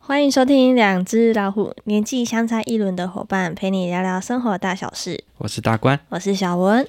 欢迎收听两只老虎，年纪相差一轮的伙伴，陪你聊聊生活大小事。 我是大官， 我是小文。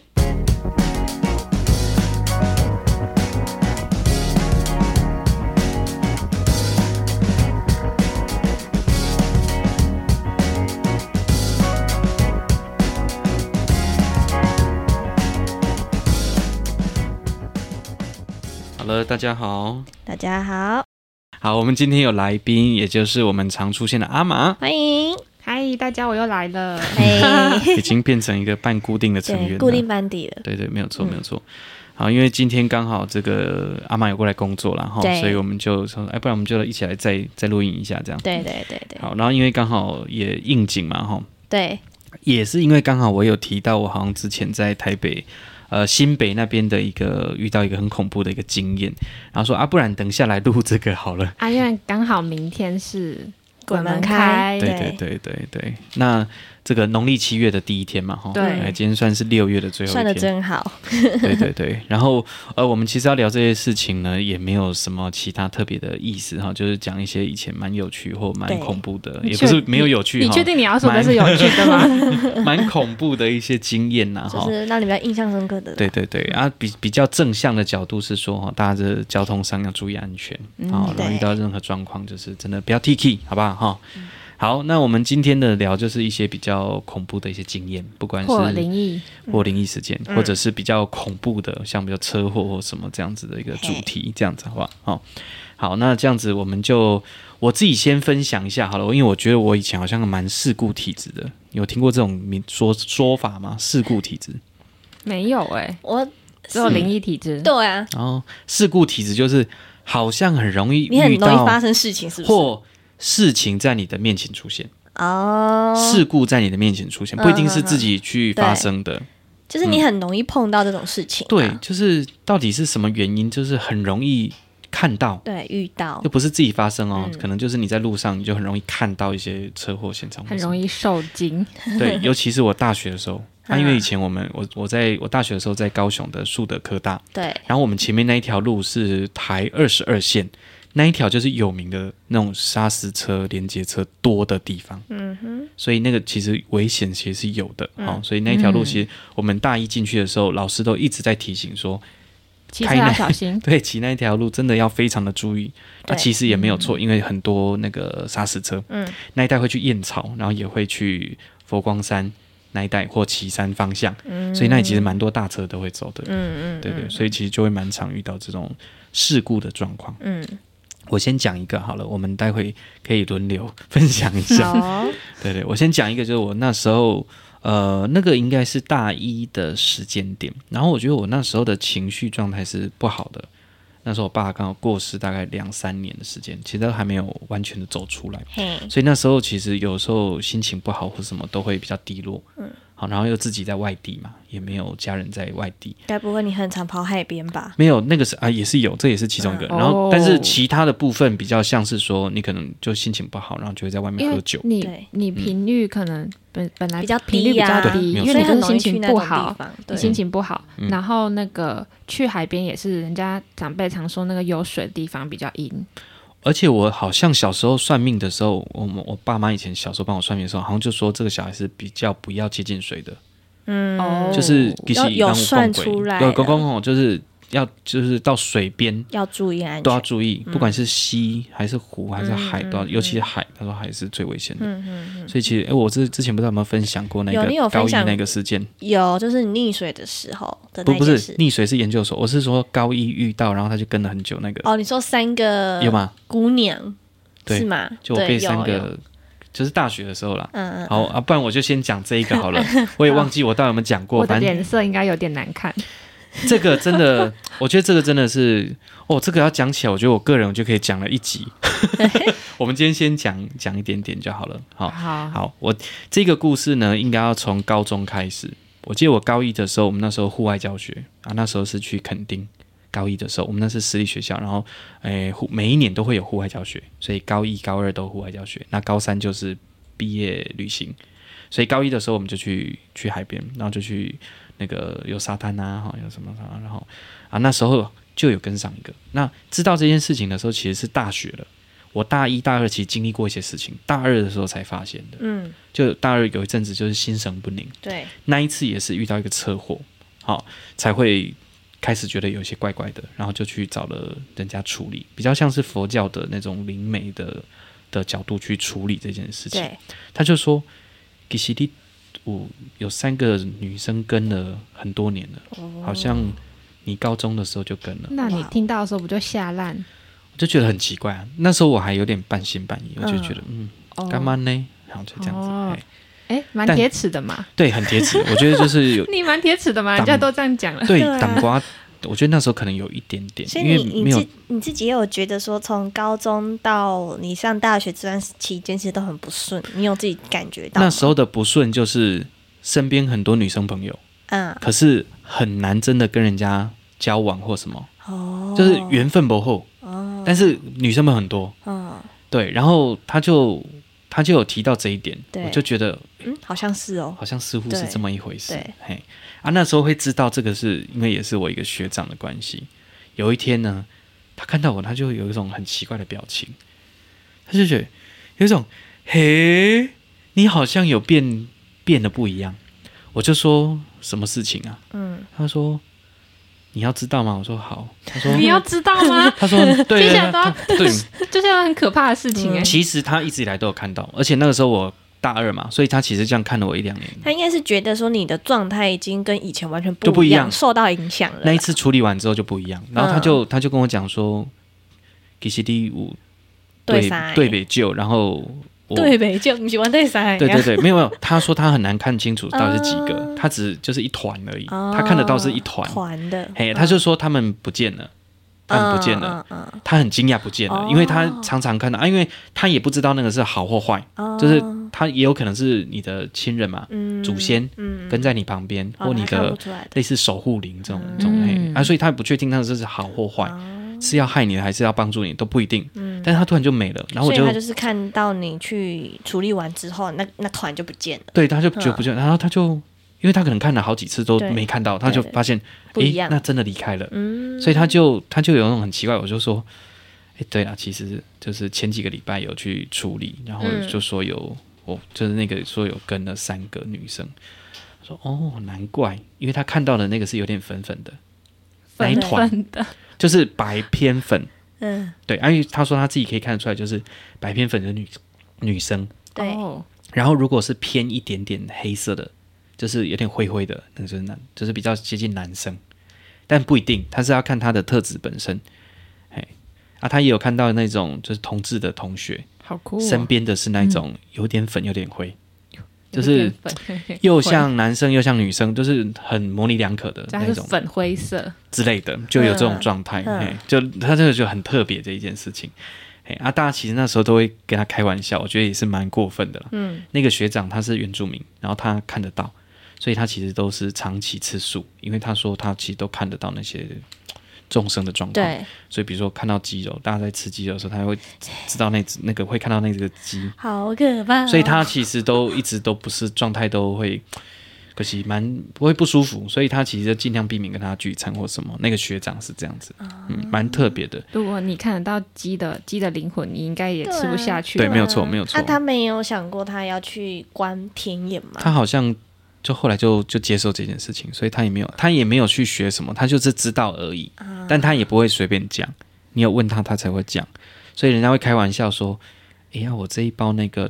好了，大家好。 大家好。 好，我们今天有来宾，也就是我们常出现的阿玛， 欢迎。 嗨，大家我又来了， 嘿已经变成一个半固定的成员了， 固定班底了。 对对，没有错，没有错。好，因为今天刚好这个阿玛有过来工作啦，所以我们就说，不然我们就一起来再录影一下，这样。 对。 好，然后因为刚好也应景嘛， 对， 也是因为刚好我有提到，我好像之前在台北。新北那边的遇到一个很恐怖的一个经验，然后说不然等下来录这个好了。 因为刚好明天是鬼门开， 对。那这个农历7月的第一天嘛， 对， 今天算是6月的最后一天， 算得真好。 对。然后我们其实要聊这些事情呢，也没有什么其他特别的意思哈，就是讲一些以前蛮有趣或蛮恐怖的，也不是没有有趣。 你确定你要说的是有趣的吗？ 蛮恐怖的一些经验呐， 就是让你比较印象深刻的。 对比较正向的角度是说大家的交通上要注意安全然后遇到任何状况就是真的不要 TK 好不好好，那我们今天的聊就是一些比较恐怖的一些经验，不管是或灵异事件，或者是比较恐怖的，像比较车祸或什么这样子的一个主题，这样子好不好？好，那这样子我自己先分享一下好了，因为我觉得我以前好像蛮事故体质的，有听过这种说法吗？事故体质？ 没有我只有灵异体质。 对啊， 事故体质就是好像很容易你很容易发生事情，是不是？ 或事情在你的面前出现事故在你的面前出现，不一定是自己去发生的， 就是你很容易碰到这种事情。 对，就是到底是什么原因，就是很容易看到， 对，遇到又不是自己发生可能就是你在路上，你就很容易看到一些车祸现场， 很容易受惊。 对，尤其是我大学的时候。因为以前我大学的时候在高雄的树德科大， 对， 然后我们前面那一条路是台22线，那一条就是有名的那种砂石车、连接车多的地方，所以那个其实危险其实是有的，所以那一条路其实我们大一进去的时候，老师都一直在提醒说， 骑车要小心， 对，骑那一条路真的要非常的注意。其实也没有错，因为很多那个砂石车，那一带会去燕巢，然后也会去佛光山。那一带或旗山方向，所以那里其实蛮多大车都会走的，对，所以其实就会蛮常遇到这种事故的状况。我先讲一个好了，我们待会可以轮流分享一下。对，我先讲一个，就是我那时候那个应该是大一的时间点，然后我觉得我那时候的情绪状态是不好的。那时候我爸刚好过世大概2-3年的时间，其实都还没有完全的走出来，所以那时候其实有时候心情不好或什么都会比较低落。好，然后又自己在外地嘛，也没有家人在外地。 该不会你很常跑海边吧？ 没有，那个是也是有，这也是其中一个。然后，但是其他的部分比较像是说，你可能就心情不好，然后就会在外面喝酒。 你频率可能本来比较频率比较低，因为你就是心情不好， 你心情不好。然后那个去海边也是，人家长辈常说那个有水的地方比较阴。 而且我好像小时候算命的时候，我爸妈以前小时候帮我算命的时候，好像就说这个小孩是比较不要接近水的。就是有算出来， 有公就是到水边要注意安全， 都要注意，不管是溪还是湖还是海，都要，尤其是海，他说海是最危险的。所以其实我之前不知道有没有分享过那个高一那个事件？ 有，就是你溺水的时候的那件事。 不是溺水是研究所，我是说高一遇到，然后他就跟了很久那个。 你说3个有吗？ 姑娘是吗？ 就我被3个。就是大学的时候啦，好不然我就先讲这一个好了。我也忘记我到底有没有讲过， 我的脸色应该有点难看。 这个真的，我觉得这个真的是这个要讲起来，我觉得我个人就可以讲了一集。我们今天先讲一点点就好了。好，我这个故事呢，应该要从高中开始。我记得我高一的时候，我们那时候户外教学那时候是去垦丁。高一的时候，我们那是私立学校，然后每一年都会有户外教学，所以高1、高2都户外教学。那高3就是毕业旅行，所以高一的时候我们就去海边，然后就去那个有沙滩有什么然后那时候就有跟上一个。那知道这件事情的时候，其实是大学了。 我大一大二其实经历过一些事情，大二的时候才发现的。就大二有一阵子就是心神不宁， 对， 那一次也是遇到一个车祸，才会开始觉得有些怪怪的，然后就去找了人家处理，比较像是佛教的那种灵媒的角度去处理这件事情。 对， 他就说，其实你有3个女生跟了很多年了，好像你高中的时候就跟了。 那你听到的时候不就吓烂？ 我就觉得很奇怪啊，那时候我还有点半信半疑，我就觉得干嘛呢？然后就这样子， 蛮铁齿的嘛。 对，很铁齿。我觉得就是有你蛮铁齿的嘛，人家都这样讲了。 对，挡瓜。我觉得那时候可能有一点点， 所以因为没有你自己也有觉得说，从高中到你上大学这段期间，其实都很不顺，你有自己感觉到吗？ 那时候的不顺就是身边很多女生朋友，可是很难真的跟人家交往或什么，就是缘分不厚，但是女生们很多，对，然后他就有提到这一点，我就觉得， 好像是哦， 好像似乎是这么一回事， 对， 嘿。那时候会知道这个是因为也是我一个学长的关系。有一天呢，他看到我，他就有一种很奇怪的表情，他就觉得有一种嘿，你好像有变得不一样。我就说什么事情啊？他说你要知道吗？我说好。他说你要知道吗？ 他说对，对， 就是很可怕的事情其实他一直以来都有看到，而且那个时候我大二嘛，所以他其实这样看了我1-2年。 他应该是觉得说你的状态已经跟以前完全不一样，受到影响了。 那一次处理完之后就不一样，然后他就跟我讲说，其实你有对北救，然后对北救，你喜欢对啥？ 对，没有，他说他很难看清楚到底是几个，他只就是一团而已，他看得到是一团的。 他就说他们不见了。他很不见了，他很惊讶不见了，因为他常常看到因为他也不知道那个是好或坏，就是他也有可能是你的亲人嘛，祖先跟在你旁边，或你的类似守护灵这种，所以他不确定那个是好或坏，是要害你的还是要帮助你都不一定，但是他突然就没了，然后所以他就是看到你去处理完之后，那团就不见了， 对，他就觉得不见了，然后他就。因为他可能看了好几次都没看到，他就发现，那真的离开了，所以他就有那种很奇怪，我就说，对啦，其实就是前几个礼拜有去处理，然后就说就是那个说有跟了3个女生，说难怪，因为他看到的那个是有点粉粉的，那一团的，就是白偏粉，对，因为他说他自己可以看得出来，就是白偏粉的女生， 对， 然后如果是偏一点点黑色的。就是有点灰灰的，那个就是比较接近男生，但不一定，他是要看他的特质本身。他也有看到那种就是同志的同学， 好酷身边的是那种有点粉有点灰，就是又像男生又像女生，就是很模棱两可的那种粉灰色之类的，就有这种状态。就他这个就很特别的一件事情。大家其实那时候都会跟他开玩笑，我觉得也是蛮过分的啦。那个学长他是原住民，然后他看得到。所以他其实都是长期吃素，因为他说他其实都看得到那些众生的状况。对，所以比如说看到鸡肉，大家在吃鸡肉的时候，他会知道那个会看到那个鸡， 好可怕。 所以他其实都一直都不是状态，都会可惜不会不舒服，所以他其实尽量避免跟他聚餐或什么。那个学长是这样子，蛮特别的。 如果你看得到鸡的灵魂，你应该也吃不下去。 对，没有错。 他没有想过他要去观天眼吗？ 他好像。就后来就接受这件事情，所以他也没有去学什么，他就是知道而已，但他也不会随便讲，你有问他才会讲，所以人家会开玩笑说，我这一包那个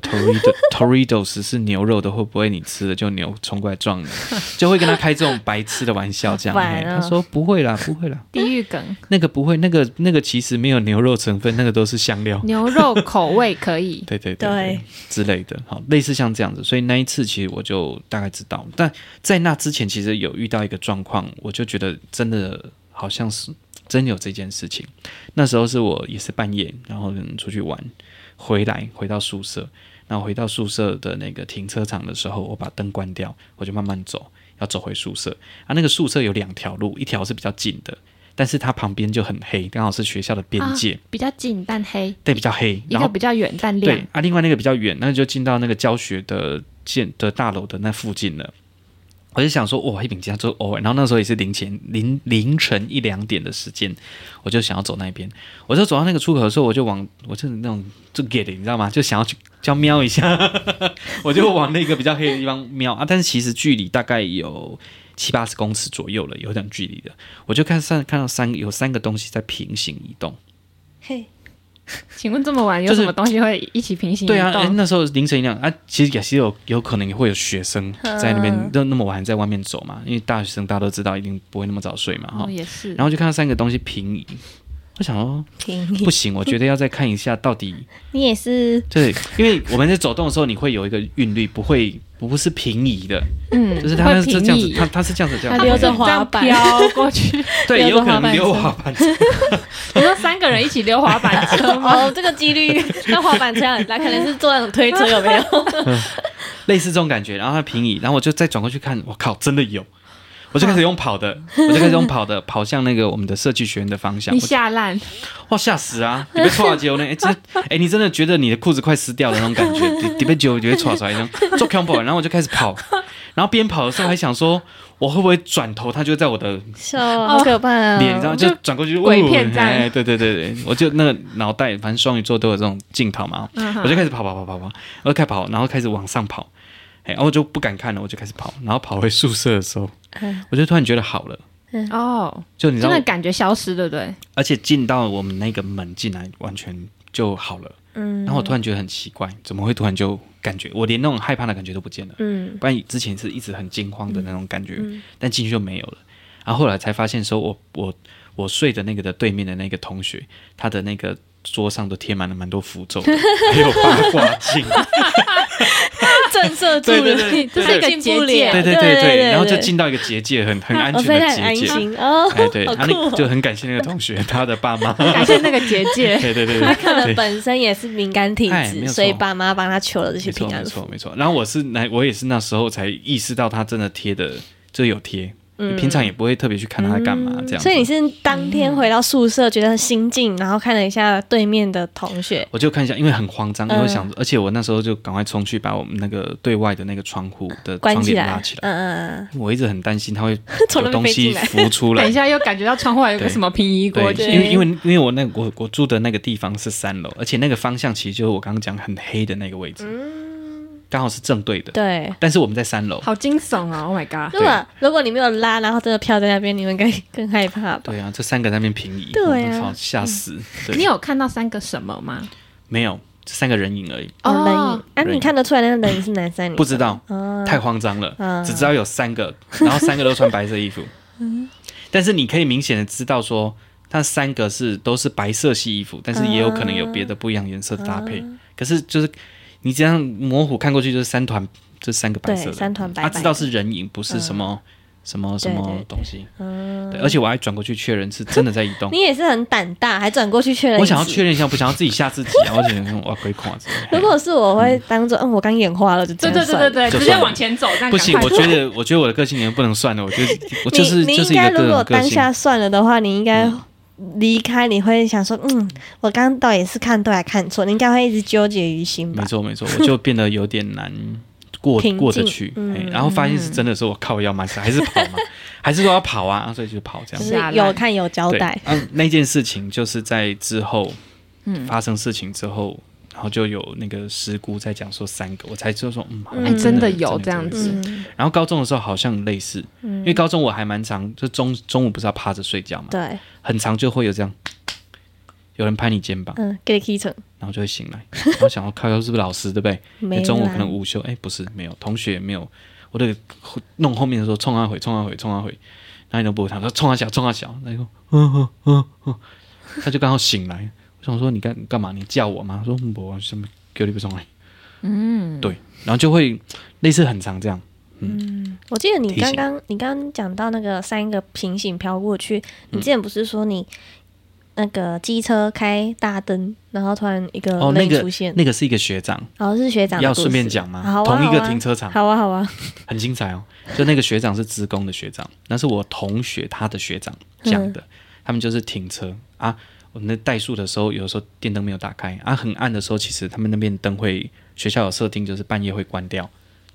Toritos 是牛肉的，会不会你吃了就牛冲过来撞你？就会跟他开这种白痴的玩笑，这样。他说不会啦， 地狱梗。 那个不会，那个其实没有牛肉成分，那个都是香料。 牛肉口味可以。 对之类的，好，类似像这样子。所以那一次其实我就大概知道，但在那之前其实有遇到一个状况，我就觉得真的好像是真有这件事情。那时候是我也是半夜，然后出去玩。回到宿舍，然后回到宿舍的那个停车场的时候，我把灯关掉，我就慢慢走，要走回宿舍。那个宿舍有2条路，一条是比较近的，但是它旁边就很黑，刚好是学校的边界。 比较近但黑。 对，比较黑。 一个比较远但亮。 对另外那个比较远，那就进到那个教学的大楼的那附近了。 我就想说，哇，一饼家做然后那时候也是凌晨1-2点的时间，我就想要走那边，我就走到那个出口的时候，我就是那种就 get 你知道吗？就想要去瞄一下，我就往那个比较黑的地方瞄啊，但是其实距离大概有70-80公尺左右了，有点距离的，我就看到有3个东西在平行移动。 嘿， 请问这么晚有什么东西会一起平行移动？ 对啊，那时候凌晨1-2啊，其实也是有可能也会有学生在那边那么晚在外面走嘛，因为大学生大家都知道一定不会那么早睡嘛， 也是。 然后就看到3个东西平移，我想说不行，我觉得要再看一下到底。 你也是对，因为我们在走动的时候，你会有一个韵律，不是平移的，就是它是这样子，它是这样子， 它溜着滑板飘过去， 对，有可能溜滑板车。 你说3个人一起溜滑板车吗？ 这个几率跟滑板车很大，可能是坐那种推车，有没有？ 类似这种感觉，然后它平移，然后我就再转过去看，我靠，真的有。我就开始用跑的，跑向那个我们的设计学院的方向。 你吓烂， 哇，吓死啊！你被戳到脚呢？你真的觉得你的裤子快湿掉的那种感觉，你被揪就会戳出来，做 combo， 然后我就开始跑，然后边跑的时候还想说，我会不会转头，他就在我的好可怕啊！ 脸，然后就转过去， 鬼片战， 对，我就那个脑袋，反正双鱼座都有这种镜头嘛，我就开始跑，我就开始跑，然后开始往上跑。然后我就不敢看了，我就开始跑，然后跑回宿舍的时候，我就突然觉得好了，就你知道， 真的感觉消失，对不对？ 而且进到我们那个门进来，完全就好了。然后我突然觉得很奇怪，怎么会突然就感觉我连那种害怕的感觉都不见了？不然之前是一直很惊慌的那种感觉，但进去就没有了。然后后来才发现说我睡的那个的对面的那个同学，他的那个桌上都贴满了蛮多符咒的，还有八卦镜。 震慑住了你，这是一个结界， 对，然后就进到一个结界，很安全的结界，对，他就很感谢那个同学，他的爸妈， 感谢那个结界， 对， 他可能本身也是敏感体质，所以爸妈帮他求了这些平安符， 没错。然后我也是那时候才意识到他真的贴的，就有贴。平常也不会特别去看他在干嘛这样， 所以你是当天回到宿舍觉得很心静，然后看了一下对面的同学， 我就看一下，因为很慌张，因为想，而且我那时候就赶快冲去把我们那个对外的那个窗户的窗帘拉起来，我一直很担心他会有东西浮出来， 等一下又感觉到窗户有个什么平移过去， 因为我住的那个地方是3楼，而且那个方向其实就是我刚刚讲很黑的那个位置。刚好是正对的， 对， 但是我们在3楼， 好惊悚啊 ！Oh my god！ 如果你没有拉，然后真的飘在那边，你们应该更害怕吧？ 对啊，这3个在那边平移， 对啊， 吓死！ 你有看到3个什么吗？ 没有，这3个人影而已。 人影你看得出来那个人影是男生女生？ 不知道，太慌张了，只知道有3个，然后3个都穿白色衣服。但是你可以明显的知道说，他3个都是白色系衣服，但是也有可能有别的不一样颜色的搭配。可是就是你这样模糊看过去，就是3团，这3个白色的 ，3团白白的， 他知道是人影，不是什么东西。对，而且我还转过去确认是真的在移动。 你也是很胆大，还转过去确认。 我想要确认一下，不想要自己吓自己啊！我觉得哇，鬼垮子。 如果是我会当做我刚眼花了，就这样对，直接往前走，这样不行。我觉得我的个性也不能算了。我觉得我就是你应该如果当下算了的话，你应该离开，你会想说，我刚刚到底是看对还看错？你应该会一直纠结于心吧？ 没错，我就变得有点难过得去。然后发现是真的是我靠，要慢还是跑嘛？还是说要跑啊？所以就跑这样。 就是有看有交代。 那件事情就是在之后发生事情之后。然后就有那个师姑在讲说3个，我才知道说真的有这样子。 然后高中的时候好像类似，因为高中我还蛮常，就中午不是要趴着睡觉嘛， 对， 很常就会有这样，有人拍你肩膀， 给你踢成， 然后就会醒来，然后想要靠，是不是老师对不对？中午可能午休，不是没有，同学也没有，我得弄后面的时候冲他回，然后你都不回他说冲他小，那就他就刚好醒来。我想说你干嘛？你叫我吗？他说我什么叫你不上来？对，然后就会类似很常这样。 我记得你刚刚讲到那个3个平行飘过去，你之前不是说你那个机车开大灯，然后突然一个人出现， 那个是一个学长， 是学长的故事， 要顺便讲吗？同一个停车场， 好啊， 很精彩哦。就那个学长是资工的学长，那是我同学他的学长讲的，他们就是停车啊。我们在怠速的时候，有的时候电灯没有打开啊，很暗的时候，其实他们那边灯会学校有设定，就是半夜会关掉，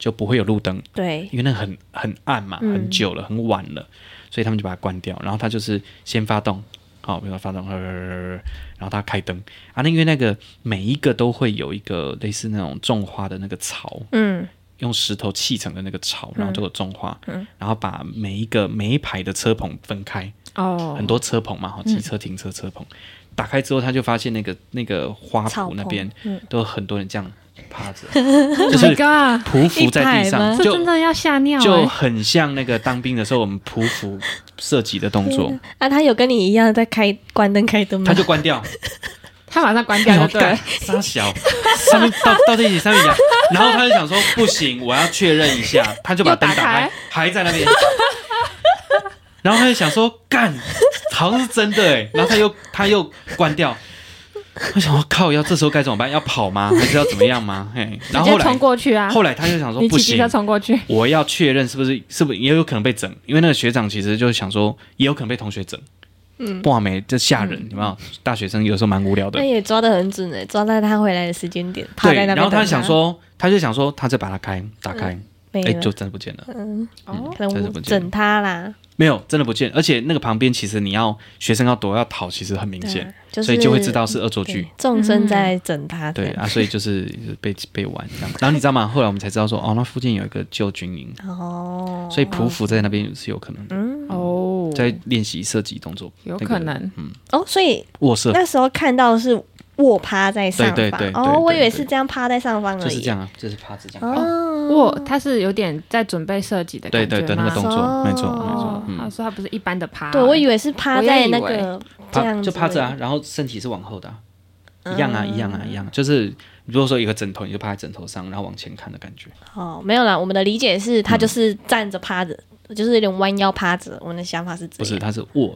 就不会有路灯， 对， 因为那很暗嘛，很久了，很晚了，所以他们就把它关掉。然后他就是先发动，好，比如说发动，然后他开灯啊。那因为那个每一个都会有一个类似那种种花的那个槽，用石头砌成的那个槽，然后就有种花，然后把每一排的车棚分开，很多车棚嘛，机车停车车棚。打开之后，他就发现那个花圃那边都有很多人这样趴着，就是匍匐在地上， 就真的要吓尿， 就很像那个当兵的时候我们匍匐射击的动作。 他有跟你一样在关灯开灯吗？ 他就关掉， 他马上关掉就对， 傻小，上面到这里上面讲，然后他就想说不行，我要确认一下，他就把灯打开，还在那边。然后他就想说干，好像是真的哎，然后他又关掉。我想说靠，这时候该怎么办？要跑吗？还是要怎么样吗？然后后来冲过去啊！ 后来他就想说不行， 冲过去， 我要确认是不是也有可能被整，因为那个学长其实就想说也有可能被同学整。哇没，这吓人，有没有？大学生有时候蛮无聊的。 那也抓得很准诶，抓在他回来的时间点，趴在那边。 然后他就想说，他再把它打开，就真的不见了。 可能整他啦。 没有，真的不见，而且那个旁边其实学生要躲要逃，其实很明显，所以就会知道是恶作剧， 众生在整他。 对啊，所以就是被玩这样。然后你知道吗？后来我们才知道说，那附近有一个旧军营，所以匍匐在那边是有可能的，在练习射击动作， 有可能， 所以卧射那时候看到的是卧趴在上方， 对， 我以为是这样趴在上方而已， 就是这样啊，就是趴着这样。 他是有点在准备射击的感觉， 对，那个动作，没错。 所以他不是一般的趴。 对，我以为是趴在那个这样子， 就趴着啊，然后身体是往后的，一样，就是如果说一个枕头，你就趴在枕头上，然后往前看的感觉。 没有啦，我们的理解是他就是站着趴着。就是有点弯腰趴着，我们的想法是这样。 不是，他是卧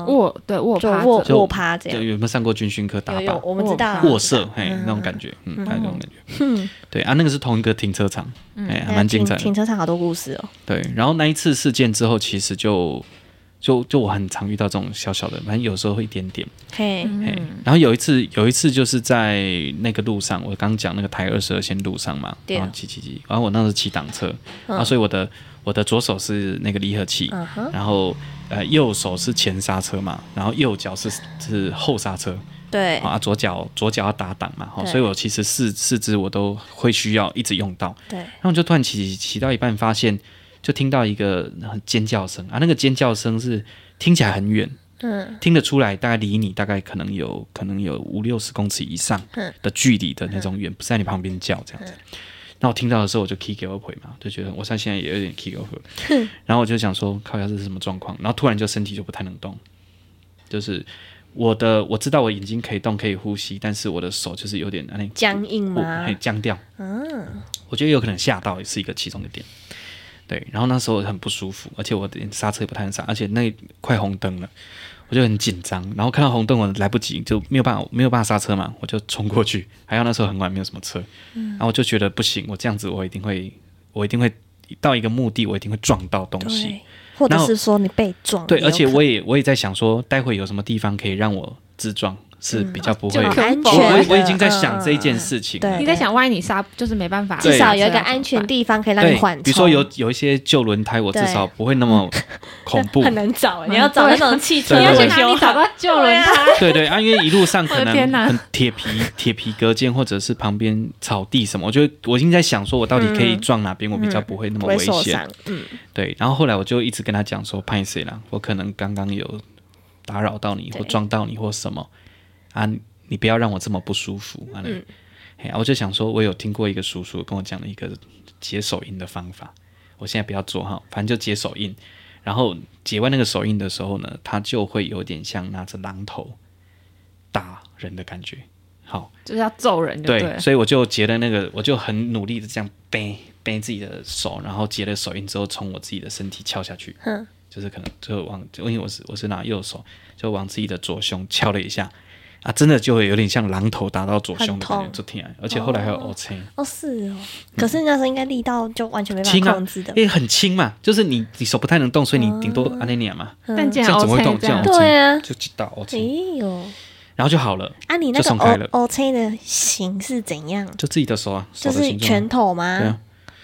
趴这样。 有没有上过军训课打靶？ 我们知道卧射，那种感觉，他那种感觉。对啊，那个是同一个停车场，还蛮精彩的。 停车场好多故事哦。 对，然后那一次事件之后，其实就我很常遇到这种小小的，反正有时候会一点点。然后有一次就是在那个路上，我刚讲那个台22线路上嘛，然后骑，然后我那时候骑挡车，然后所以我的左手是那个离合器，然后右手是前刹车嘛，然后右脚是后刹车， 对啊，左脚要打档嘛，所以我其实四肢我都会需要一直用到， 对， 然后就突然骑到一半，发现就听到一个尖叫声啊，那个尖叫声是听起来很远，听得出来大概离你大概可能有50-60公尺以上的距离的那种远，不是在你旁边叫这样子。那我听到的时候，我就 kick over 嘛，就觉得我现在也有点 kick over，然后我就想说，靠，这是什么状况？然后突然就身体就不太能动，就是我知道我眼睛可以动，可以呼吸，但是我的手就是有点僵硬吗？ 僵掉。我觉得有可能吓到也是一个其中的点。对，然后那时候很不舒服，而且我连刹车也不太能刹，而且那快红灯了。我就很紧张，然后看到红灯我来不及，就没有办法刹车嘛，我就冲过去。还好那时候很晚，没有什么车，然后我就觉得不行，我这样子我一定会到一个目的，我一定会撞到东西， 或者是说你被撞。 对，而且我也在想说，待会有什么地方可以让我自撞。是比较不会安全， 我已经在想这一件事情。 你在想，万一你刹就是没办法， 至少有一个安全地方可以让你缓冲。 比如说有一些旧轮胎，我至少不会那么恐怖。 很难找，你要找那种汽车， 你要去哪里找到旧轮胎？ 对啊，因为一路上可能很铁皮隔间，或者是旁边草地什么，我已经在想说，我到底可以撞哪边，我比较不会那么危险。对，然后后来我就一直跟他讲说，拍谁啦，我可能刚刚有打扰到你，或撞到你，或什么。啊，你不要让我这么不舒服啊！我就想说，我有听过一个叔叔跟我讲了一个解手印的方法，我现在不要做哈，反正就解手印。然后解完那个手印的时候呢，他就会有点像拿着榔头打人的感觉，好， 就是要揍人就对， 所以我就解了那个，我就很努力的这样背自己的手，然后解了手印之后，从我自己的身体敲下去，就是可能就因为我是拿右手，就往自己的左胸敲了一下。啊，真的就会有点像榔头打到左胸的感觉，就挺而且后来还有 OK 是哦，可是那时候应该力道就完全没办法控制的， 因为很轻嘛，就是你手不太能动，所以你顶多按那念嘛， 但这样怎么会动？这样对啊， 就知道 OK， 然后就好了。 啊，你那个 OK 的形是怎样？ 就自己的手啊， 就是拳头吗？ 对啊，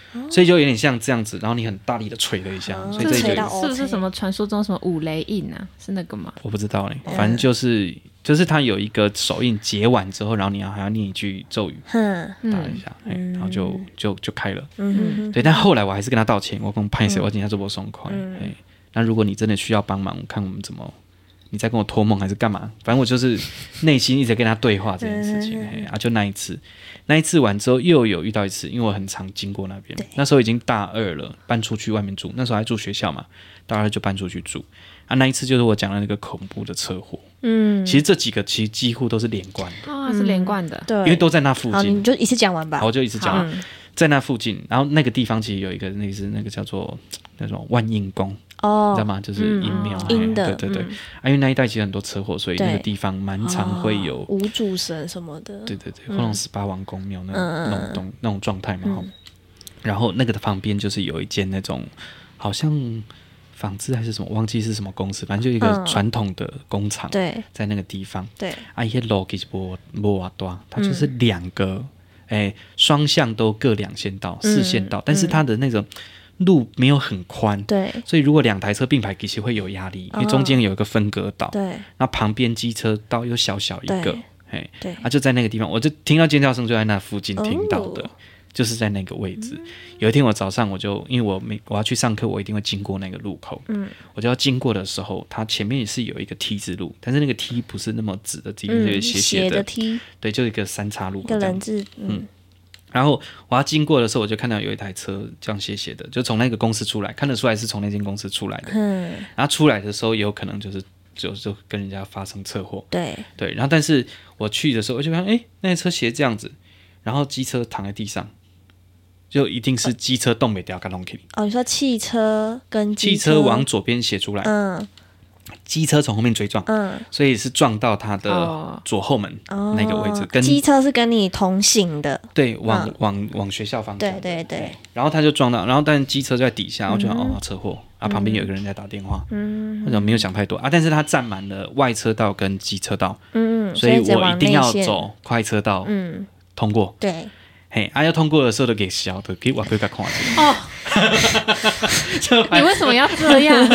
所以就有点像这样子，然后你很大力的捶了一下，所以这捶到是不是什么传说中什么五雷印啊？是那个吗？ 我不知道嘞，反正就是它有一个手印结完之后，然后你还要念一句咒语，打一下，然后就开了。对，但后来我还是跟他道歉，我跟拍谁，我今天做不松快。那如果你真的需要帮忙，看我们怎么。你在跟我托梦还是干嘛？反正我就是内心一直跟他对话这件事情。就那一次完之后又有遇到一次，因为我很常经过那边，那时候已经大2了，搬出去外面住，那时候还住学校嘛，大2就搬出去住。那一次就是我讲的那个恐怖的车祸。其实这几个其实几乎都是连贯的。 是连贯的， 对， 因为都在那附近。 好，你就一次讲完吧。 好，我就一次讲完，在那附近。然后那个地方其实有一个类似那个叫做那种万应宫。你知道吗？就是阴庙， 阴的， 对。因为那一带其实很多车祸，所以那个地方蛮常会有无主神什么的。 对，或那种18王公庙那种状态嘛。然后那个的旁边就是有一间那种好像纺织还是什么，忘记是什么公司，反正就一个传统的工厂。 对， 在那个地方。 对， 一些路其实没多大，它就是2个，双向都各2线道、4线道，但是它的那种。路没有很宽， 对， 所以如果2台车并排，其实会有压力，因为中间有一个分隔岛， 对， 那旁边机车道又小小一个， 对， 就在那个地方，我就听到尖叫声，就在那附近听到的，就是在那个位置。有一天我早上因为我要去上课，我一定会经过那个路口，我就要经过的时候，它前面也是有一个 T 字路，但是那个 T 不是那么直的 T，就是斜的 T， 对，就一个3叉路口， 一个人字， 然后我要经过的时候，我就看到有一台车这样斜斜的，就从那个公司出来，看得出来是从那间公司出来的。然后出来的时候，也有可能就跟人家发生车祸。对。然后但是我去的时候，我就看，那台车斜这样子，然后机车躺在地上，就一定是机车动没掉，给弄起。 你说汽车跟汽车往左边斜出来。机车从后面追撞，所以是撞到他的左后门那个位置。跟机车是跟你同行的， 对，往学校方向。 对。 然后他就撞到，然后但机车就在底下，我觉得车祸。旁边有一个人在打电话，我怎么没有想太多但是他占满了外车道跟机车道，所以我一定要走快车道，通过。对。要通过的时候都给小的，给我给他看你为什么要这样？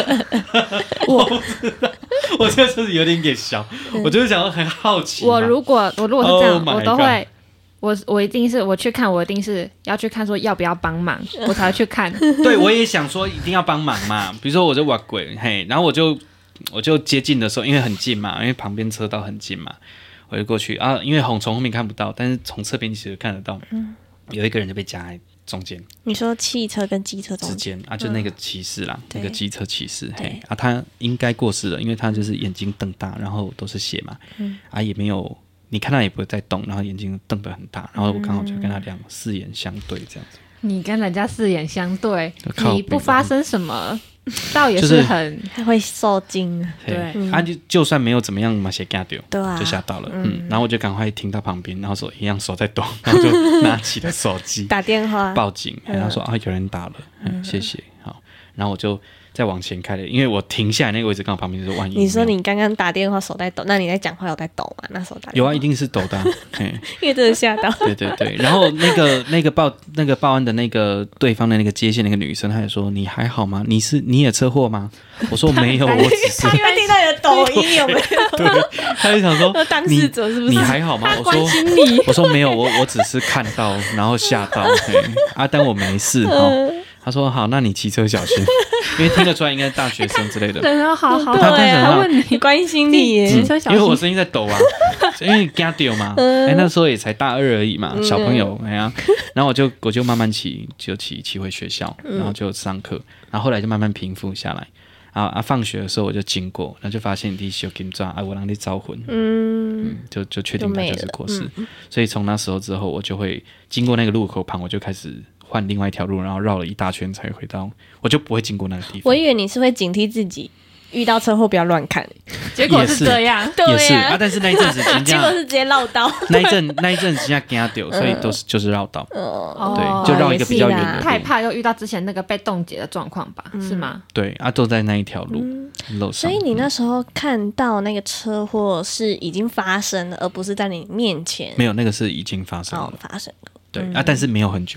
我就是有点给小，我就是想很好奇。 我如果是这样，我都会，我一定是我去看，我一定是要去看说要不要帮忙，我才会去看。 对，我也想说一定要帮忙嘛。比如说我就挖鬼，然后我就接近的时候，因为很近嘛，因为旁边车道很近嘛。我就过去因为从后面看不到，但是从侧边其实看得到，有一个人就被夹在中间。你说汽车跟机车之间就那个骑士啦，那个机车骑士，他应该过世了，因为他就是眼睛瞪大，然后都是血嘛，也没有，你看他也不会再动，然后眼睛瞪得很大，然后我刚好就跟他俩4眼相对这样子。你跟人家4眼相对，你不发生什么？倒也是很会受惊，对，就算没有怎么样嘛，先给他丢，对啊，就吓到了，然后我就赶快停到旁边，然后手一样手在抖，然后就拿起了手机打电话报警，然后说有人打了，谢谢，好，然后我就再往前开了，因为我停下来那个位置刚好旁边就是万一。你说你刚刚打电话手在抖，那你在讲话有在抖吗？那手打有一定是抖的，因为真的吓到。对，然后那个报案的那个对方的那个接线那个女生，她也说你还好吗？你也车祸吗？我说没有，我只是因为听到有抖音有没有？对，她就想说当事者是不是你还好吗？我说没有，我只是看到然后吓到，但我没事哈。他说好，那你骑车小心，因为听得出来应该是大学生之类的。对，好，他问你关心你，骑车小心，因为我声音在抖啊，因为惊到嘛，那时候也才大2而已嘛，小朋友，然后我就慢慢骑回学校，然后就上课，然后后来就慢慢平复下来。放学的时候我就经过，然后就发现你小金抓我让你招魂，就确定他就是过世，所以从那时候之后，我就会经过那个路口旁，我就开始换另外一条路，然后绕了一大圈才回到，我就不会经过那个地方。我以为你是会警惕自己遇到车祸不要乱看，结果是这样，也是但是那一阵子结果是直接绕道，那一阵子惊到，所以就是绕道，对，就绕一个比较远的路。太怕又遇到之前那个被冻结的状况吧，是吗？对都在那一条路。所以你那时候看到那个车祸是已经发生了，而不是在你面前？没有，那个是已经发生了，对但是没有很久。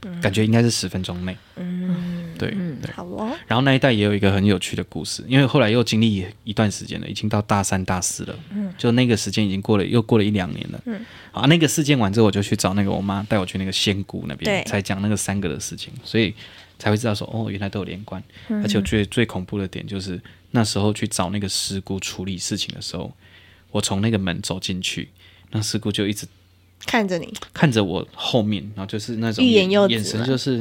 感觉应该是10分钟内。对， 好哦。然后那一代也有一个很有趣的故事，因为后来又经历一段时间了，已经到大3大4了，就那个时间已经又过了1-2年了。好，那个事件完之后，我就去找那个我妈带我去那个仙姑那边，才讲那个3个的事情，所以才会知道说哦，原来都有连贯。而且我觉得最恐怖的点就是那时候去找那个师姑处理事情的时候，我从那个门走进去，那师姑就一直看着你， 看着我后面，然后就是那种眼神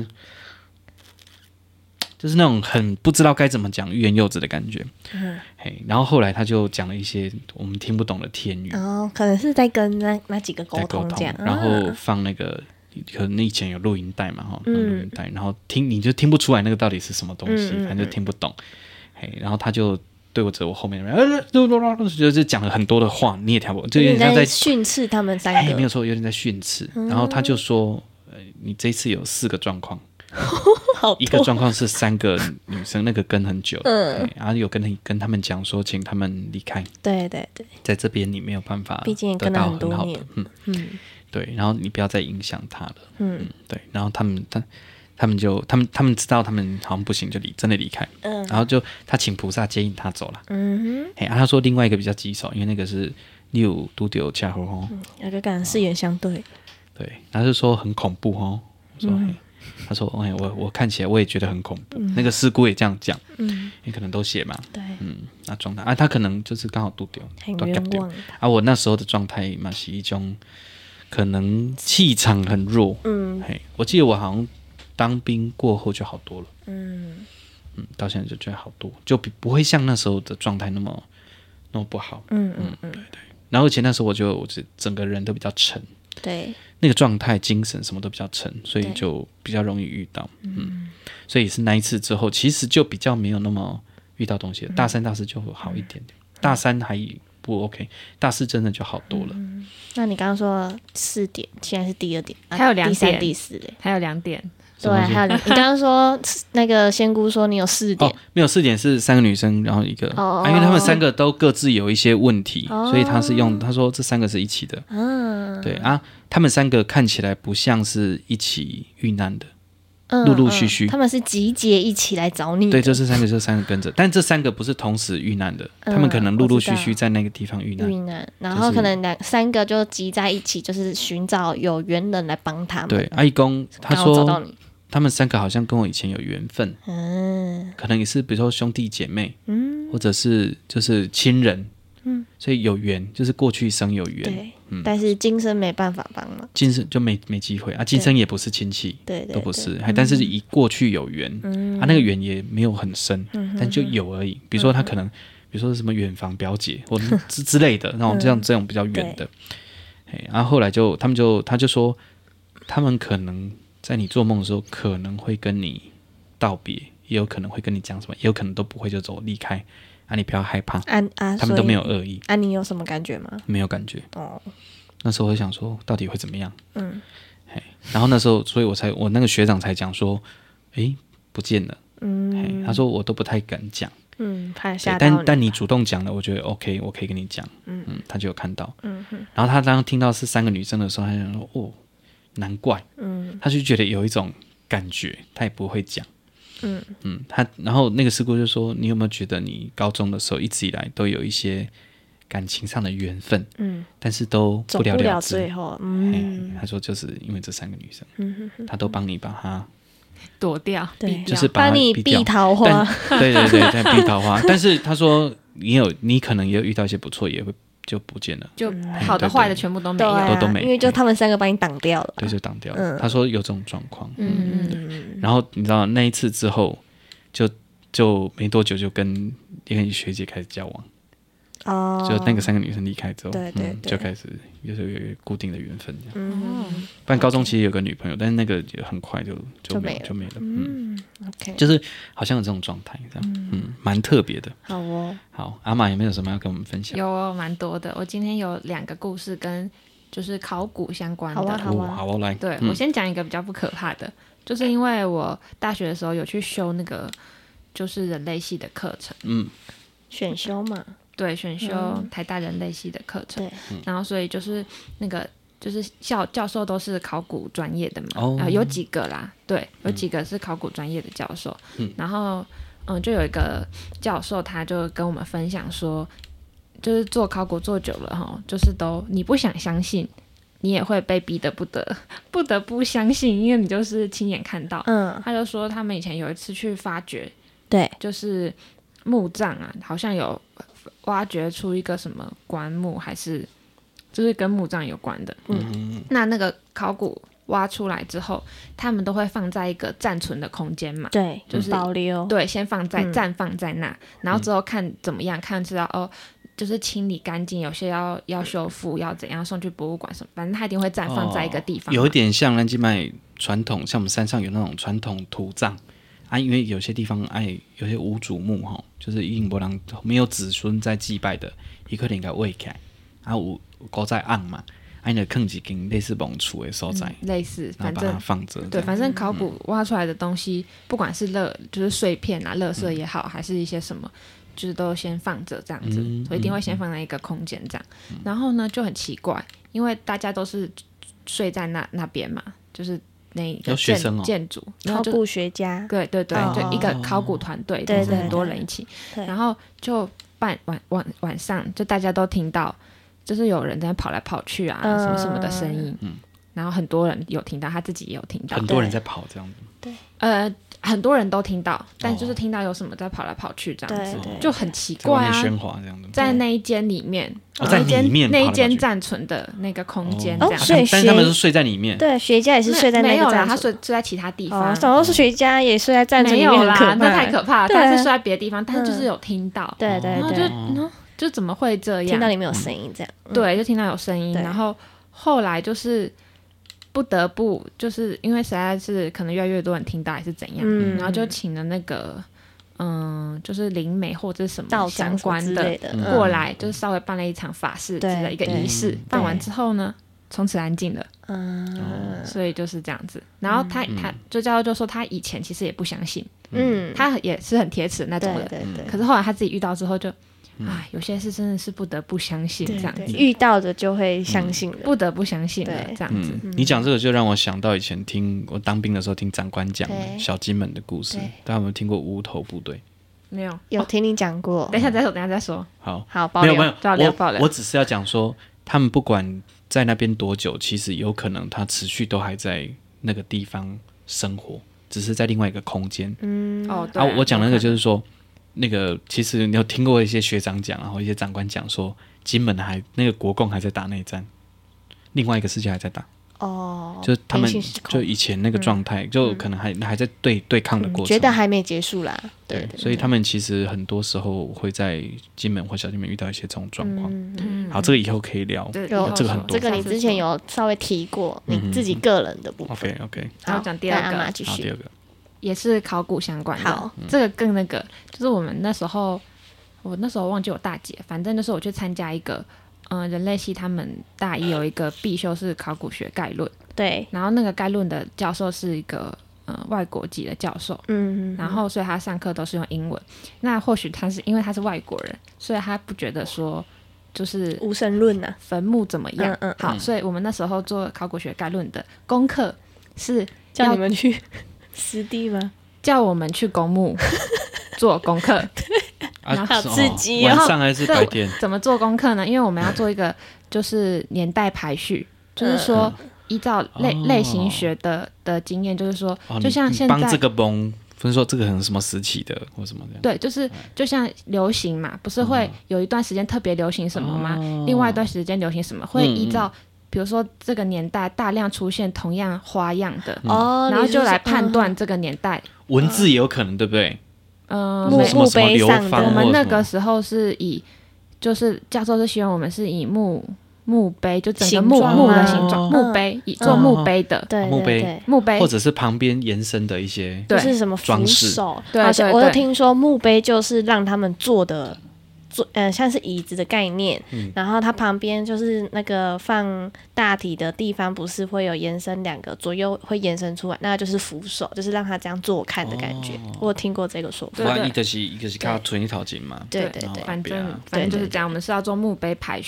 就是那种很不知道该怎么讲欲言又止的感觉。然后后来他就讲了一些我们听不懂的天语， 可能是在跟那几个沟通这样， 然后放那个可能以前有录音带嘛，录音带，然后你就听不出来那个到底是什么东西，反正就听不懂。然后他就对我后面的人，就是讲了很多的话，你也听不懂，就有点像在训斥他们3个， 没有错，有点在训斥。然后他就说，你这一次有4个状况。一个状况是3个女生那个跟很久，然后有跟他们讲说，请他们离开。对，在这边你没有办法得到很好的，对，然后你不要再影响他了，对，然后他们知道他们好像不行，就真的离开，然后就他请菩萨接引他走了，他说另外一个比较棘手，因为那个是你有拄到恰好哦， 我就感觉视野相对， 对，他就说很恐怖哦，他说我看起来我也觉得很恐怖，那个师姑也这样讲，你可能都写嘛，对，那状态他可能就是刚好拄到， 很冤枉我那时候的状态嘛是一种可能气场很弱，我记得我好像当兵过后就好多了，到现在就觉得好多，就不会像那时候的状态那么不好，对。然后而且那时候我整个人都比较沉，对，那个状态、精神什么都比较沉，所以就比较容易遇到，所以是那一次之后，其实就比较没有那么遇到东西了。大3、大4就好一点点，大3还不 OK， 大4真的就好多了。 那你刚刚说4点，现在是第2点， 还有2点， 第3、第4 还有2点。 对，还有你刚刚说那个仙姑说你有4点， 没有4点是3个女生，然后一个，因为他们3个都各自有一些问题，所以他说这3个是一起的，对啊，他们3个看起来不像是一起遇难的，陆陆续续， 他们是集结一起来找你的， 对，这3个跟着，但这3个不是同时遇难的，他们可能陆陆续续在那个地方遇难， 然后可能3个就集在一起，就是寻找有缘人来帮他们。 对，阿姨公他说他们3个好像跟我以前有缘分，可能也是比如说兄弟姐妹，或者是就是亲人，所以有缘，就是过去生有缘， 对，但是今生没办法帮了， 今生就没机会啊，今生也不是亲戚，对，都不是，但是以过去有缘，那个缘也没有很深，但就有而已。比如说他可能，比如说什么远房表姐或之类的那种这种比较远的，然后后来他就说，他们可能在你做梦的时候可能会跟你道别，也有可能会跟你讲什么，也有可能都不会就走离开啊，你不要害怕，他们都没有恶意你有什么感觉吗？ 没有感觉那时候我就想说到底会怎么样，然后那时候所以我那个学长才讲说不见了，他说我都不太敢讲， 怕吓到你， 但你主动讲了，我觉得 OK， 我可以跟你讲，他就有看到，然后他当听到是3个女生的时候，他就想说难怪，他就觉得有一种感觉，他也不会讲，然后那个师姑就说，你有没有觉得你高中的时候一直以来都有一些感情上的缘分，但是都不了了之， 最后， 他说就是因为这3个女生，他都帮你把它躲掉， 就是把你避桃花， 对，避桃花，但是他说你可能也有遇到一些不错，也会就不见了， 就好的坏的全部都没有， 都没， 因为就他们3个把你挡掉了， 对，就挡掉了。他说有这种状况，然后你知道那一次之后，就没多久就跟一个学姐开始交往，就那个3个女生离开之后，对，就开始有固定的缘分这样。不然高中其实有个女朋友，但是那个也很快就没了。 OK， 就是好像有这种状态这样，蛮特别的。 好哦， 好，阿玛有没有什么要跟我们分享？ 有蛮多的，我今天有2个故事跟就是考古相关的。 好，来。 对，我先讲一个比较不可怕的，就是因为我大学的时候有去修那个就是人类系的课程， 选修嘛。 对，选修台大人类系的课程，然后所以就是那个就是教授都是考古专业的嘛，有几个啦，对，有几个是考古专业的教授，然后就有一个教授他就跟我们分享说，就是做考古做久了哈，就是你不想相信，你也会被逼得不得不相信，因为你就是亲眼看到。他就说他们以前有一次去发掘， 对， 就是墓葬啊，好像有挖掘出一个什么棺木，还是就是跟墓葬有关的。那个考古挖出来之后，他们都会放在一个暂存的空间嘛， 对， 就是保留， 对，先暂放在那，然后之后看怎么样，看知道就是清理干净，有些要修复，要怎样送去博物馆什么，反正他一定会暂放在一个地方。 有一点像咱这卖传统，像我们山上有那种传统土葬啊，因为有些地方有些无主墓就是因为没有子孙在祭拜的，伊可能给喂起来，啊有古早甕嘛。你就放一间类似蒙厝的所在， 类似， 然后把它放着。 对，反正考古挖出来的东西，不管是就是碎片啊、垃圾也好，还是一些什么，就是都先放着这样子，所以一定会先放在一个空间这样。然后呢，就很奇怪，因为大家都是睡在那边嘛，就是那个建筑， 考古学家， 对，就一个考古团队，就是很多人一起，然后就晚上就大家都听到。就是有人在跑来跑去啊，什么什么的声音，然后很多人有听到，他自己也有听到， 很多人在跑这样子。 对，很多人都听到，但就是听到有什么在跑来跑去这样子，就很奇怪啊。 在喧哗这样子， 在那一间里面， 在里面那一间暂存的那个空间这样， 但是他们是睡在里面。 对，学家也是睡在那个暂存， 没有啦，他睡在其他地方。 想说是学家也睡在暂存里面， 没有啦，那太可怕了。他是睡在别的地方，但是就是有听到， 对， 然后就怎么会这样？ 听到里面有声音，这样对，就听到有声音，然后后来就是不得不，就是因为实在是可能越来越多人听到还是怎样，然后就请了那个就是灵媒或者什么相关的过来，就是稍微办了一场法事之类的一个仪式，办完之后呢，从此安静了。所以就是这样子。然后他就教授就说他以前其实也不相信，他也是很铁齿的那种人，可是后来他自己遇到之后就。有些事真的是不得不相信，这样子遇到的就会相信了， 不得不相信了，这样子。 你讲这个就让我想到以前我当兵的时候听长官讲小金门的故事，大家有没有听过无头部队？ 没有， 有听你讲过。 等一下再说。 好， 爆料， 没有，我只是要讲说，他们不管在那边多久，其实有可能他持续都还在那个地方生活，只是在另外一个空间。我讲那个就是说。那个其实你有听过一些学长讲，然后一些长官讲说，金门那个国共还在打内战，另外一个世界还在打。就是他们就以前那个状态，就可能还在对抗的过程， 觉得还没结束啦。 对，所以他们其实很多时候会在金门或小金门遇到一些这种状况。好，这个以后可以聊，这个很多。 这个你之前有稍微提过，你自己个人的部分。 OK， 好，讲第二个， 好，第二个。 也是考古相关的。好，这个更那个，就是我那时候忘记我大姐，反正就是我去参加一个人类系他们大一有一个必修是考古学概论， 对， 然后那个概论的教授是一个外国籍的教授，然后所以他上课都是用英文。那或许他是因为他是外国人，所以他不觉得说就是无神论啊， 坟墓怎么样。好，所以我们那时候做考古学概论的功课是叫你们去实地吗？ 叫我们去公墓做功课， 然后刺激， 晚上还是白天？ 怎么做功课呢？因为我们要做一个就是年代排序，就是说依照类型学的经验，就是说，就像现在帮这个分说这个可能什么时期的或什么这样。 对，就是就像流行嘛，不是会有一段时间特别流行什么吗？另外一段时间流行什么，会依照。比如说这个年代大量出现同样花样的，然后就来判断这个年代。 文字也有可能，对不对？ 墓碑上的。 我们那个时候是就是教授是希望我们是以墓碑，就整个墓的形状，墓碑做墓碑的，墓碑， 或者是旁边延伸的一些， 就是什么装饰。 对，我有听说墓碑就是让他们做的。像是椅子的概念，然后它旁边就是那个放大体的地方，不是会有延伸两个，左右会延伸出来，那就是扶手，就是让它这样坐看的感觉。我有听过这个说法。 一个是靠存一条筋嘛。 对， 反正就是这样。我们是要做墓碑排序，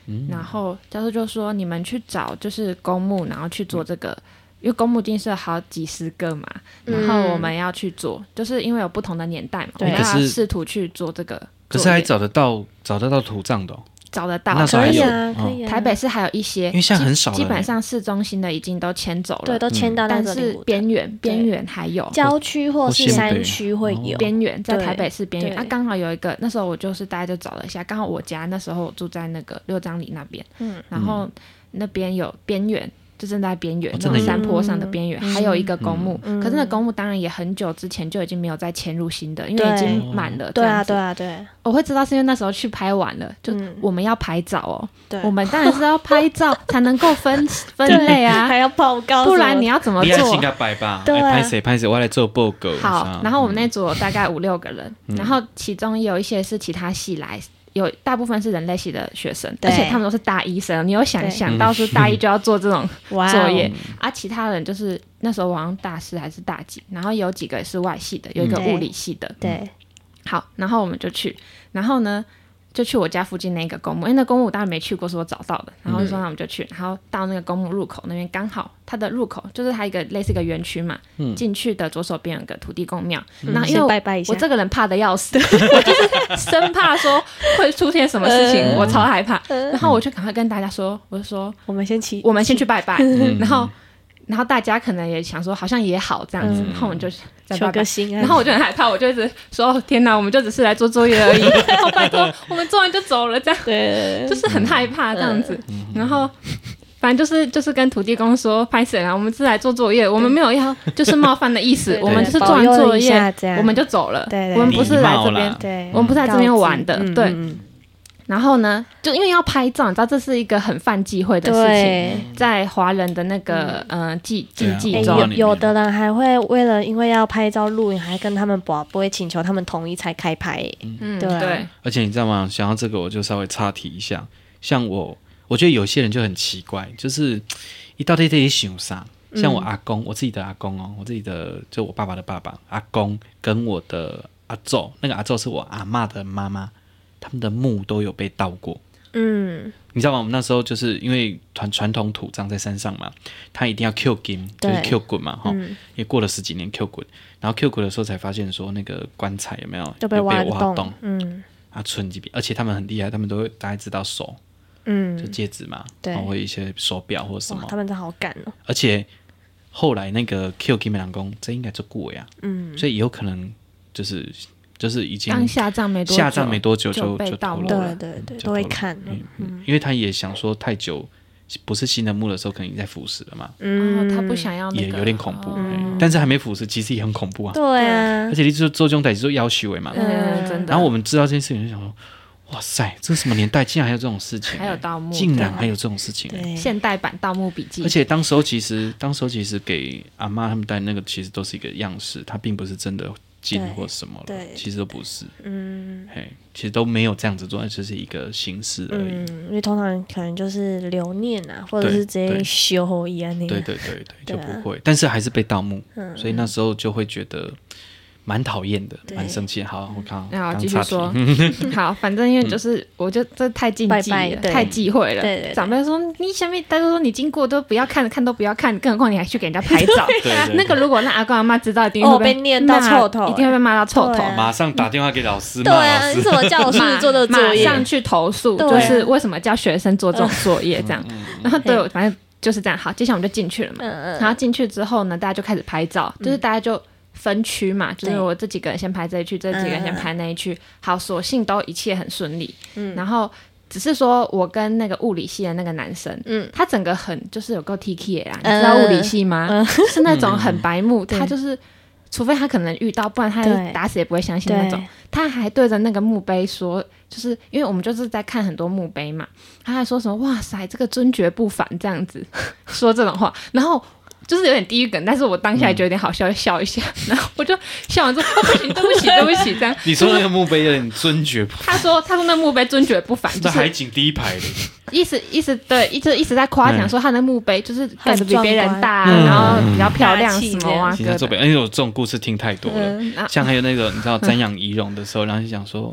然后教授就说你们去找就是公墓，然后去做这个。因为公墓金是有好几十个嘛，然后我们要去做，就是因为有不同的年代嘛，我们要试图去做这个。 可是还找得到土葬的找得到， 那时候还有可以啊。 台北市还有一些， 因为现在很少了， 基本上市中心的已经都迁走了， 对，都迁到那个。 但是边缘还有郊区或是山区会有边缘，在台北市边缘。刚好有一个，那时候我就是大家就找了一下，刚好我家那时候我住在那个六张里那边，然后那边有边缘。就正在边缘，那种山坡上的边缘，还有一个公墓。可是那公墓当然也很久之前就已经没有再迁入新的，因为已经满了。 对啊。 我会知道是因为那时候去拍完了，就我们要拍照哦。我们当然是要拍照才能够分类啊， 还要报告， 不然你要怎么做？ 你要先摆吧，拍谁，我来做报告。 好，然后我们那组有大概5-6个人，然后其中也有一些是其他系来。有大部分是人类系的学生，而且他们都是大一生。你有想到是大一就要做这种作业啊？其他人就是那时候好像大4还是大几，然后有几个也是外系的，有一个物理系的。 对， 好，然后我们就去，然后呢就去我家附近那个公墓，因为那公墓我当然没去过，是我找到的。然后就说那我们就去，然后到那个公墓入口那边，刚好它的入口就是它一个类似一个园区嘛，进去的左手边有个土地公庙。然后因为我这个人怕的要死，我就是生怕说会出现什么事情，我超害怕。然后我就赶快跟大家说，我就说我们先去拜拜，然后大家可能也想说好像也好这样子，然后我们就在拜拜，然后我就很害怕，我就一直说天哪，我们就只是来做作业而已，然后拜托我们做完就走了这样，对，就是很害怕这样子。然后反正就是跟土地公说拍谁啊，我们是来做作业，我们没有要就是冒犯的意思，我们就是做完作业我们就走了，我们不是来这边，我们不是来这边玩的，对。然后呢，就因为要拍照，你知道这是一个很犯忌讳的事情，在华人的那个禁忌中， 有的人还会因为要拍照录影，还跟他们不会请求他们同意才开拍。对。 而且你知道吗？想到这个，我就稍微插题一下。像我觉得有些人就很奇怪，就是一到底在想啥？像我阿公，我自己的阿公哦，我自己的就我爸爸的爸爸阿公跟我的阿祖，那个阿祖是我阿嬷的妈妈。他们的墓都有被盗过，你知道吗？我们那时候就是因为传统土葬在山上嘛，他一定要 Q 金，就是 Q 滚嘛，也过了10几年 Q 滚，然后 Q 滚的时候才发现说那个棺材有没有就被挖洞，存几笔，而且他们很厉害，他们都会大概知道手，就戒指嘛，然后会一些手表或什么， 他们真好赶哦。 而且后来那个 Q 金美郎公，这应该就过呀，所以有可能就是已经刚下葬没多久就被盗墓了，对，都会看， 因为他也想说太久不是新的墓的时候，可能已经在腐蚀了嘛， 他不想要也有点恐怖，但是还没腐蚀，其实也很恐怖啊， 对啊， 而且你做这种代志做要求嘛， 真的。 然后我们知道这件事情，就想说，哇塞，这是什么年代，竟然还有这种事情， 还有盗墓， 竟然还有这种事情， 现代版《盗墓笔记》。 而且当时候其实给阿嬷他们带那个，其实都是一个样式，它并不是真的。进或什么了，其实都不是，其实都没有这样子做，只是一个形式而已。因为通常可能就是留念啊，或者是直接修一样那对，就不会，但是还是被盗墓，所以那时候就会觉得蛮讨厌的，蛮生气。好，我看， 好，继续说。好，反正因为就是，我觉得这太禁忌了，太忌讳了。对，长辈说你下面，大家说你经过都不要看都不要看，更何况你还去给人家拍照。那个如果让阿公阿妈知道，一定会被念到臭头， 一定会被骂到臭头。 马上打电话给老师， 对啊，你怎么教室做的作业？ 马上去投诉，就是为什么叫学生做这种作业这样。然后对，反正就是这样。好，接下来我们就进去了嘛。然后进去之后呢，大家就开始拍照，就是大家就。分区嘛，就是我这几个人先排这一区，这几个人先排那一区。好，所幸都一切很顺利。然后只是说我跟那个物理系的那个男生，他整个很就是有够 TK 啦，你知道物理系吗？是那种很白目，他就是除非他可能遇到，不然他打死也不会相信那种。他还对着那个墓碑说，就是因为我们就是在看很多墓碑嘛，他还说什么哇塞，这个尊爵不凡这样子说这种话，然后。就是有点地狱梗，但是我当下也觉得有点好笑，就笑一下，然后我就笑完之后，不行，对不起，这样。 你说那个墓碑有点尊爵不凡， 他说那墓碑尊爵不凡，就是海景第一排的， 意思对，一直在夸奖说他的墓碑就是盖得比别人大，然后比较漂亮什么啊。 其实因为我这种故事听太多了，像还有那个你知道瞻仰遗容的时候，然后就讲说。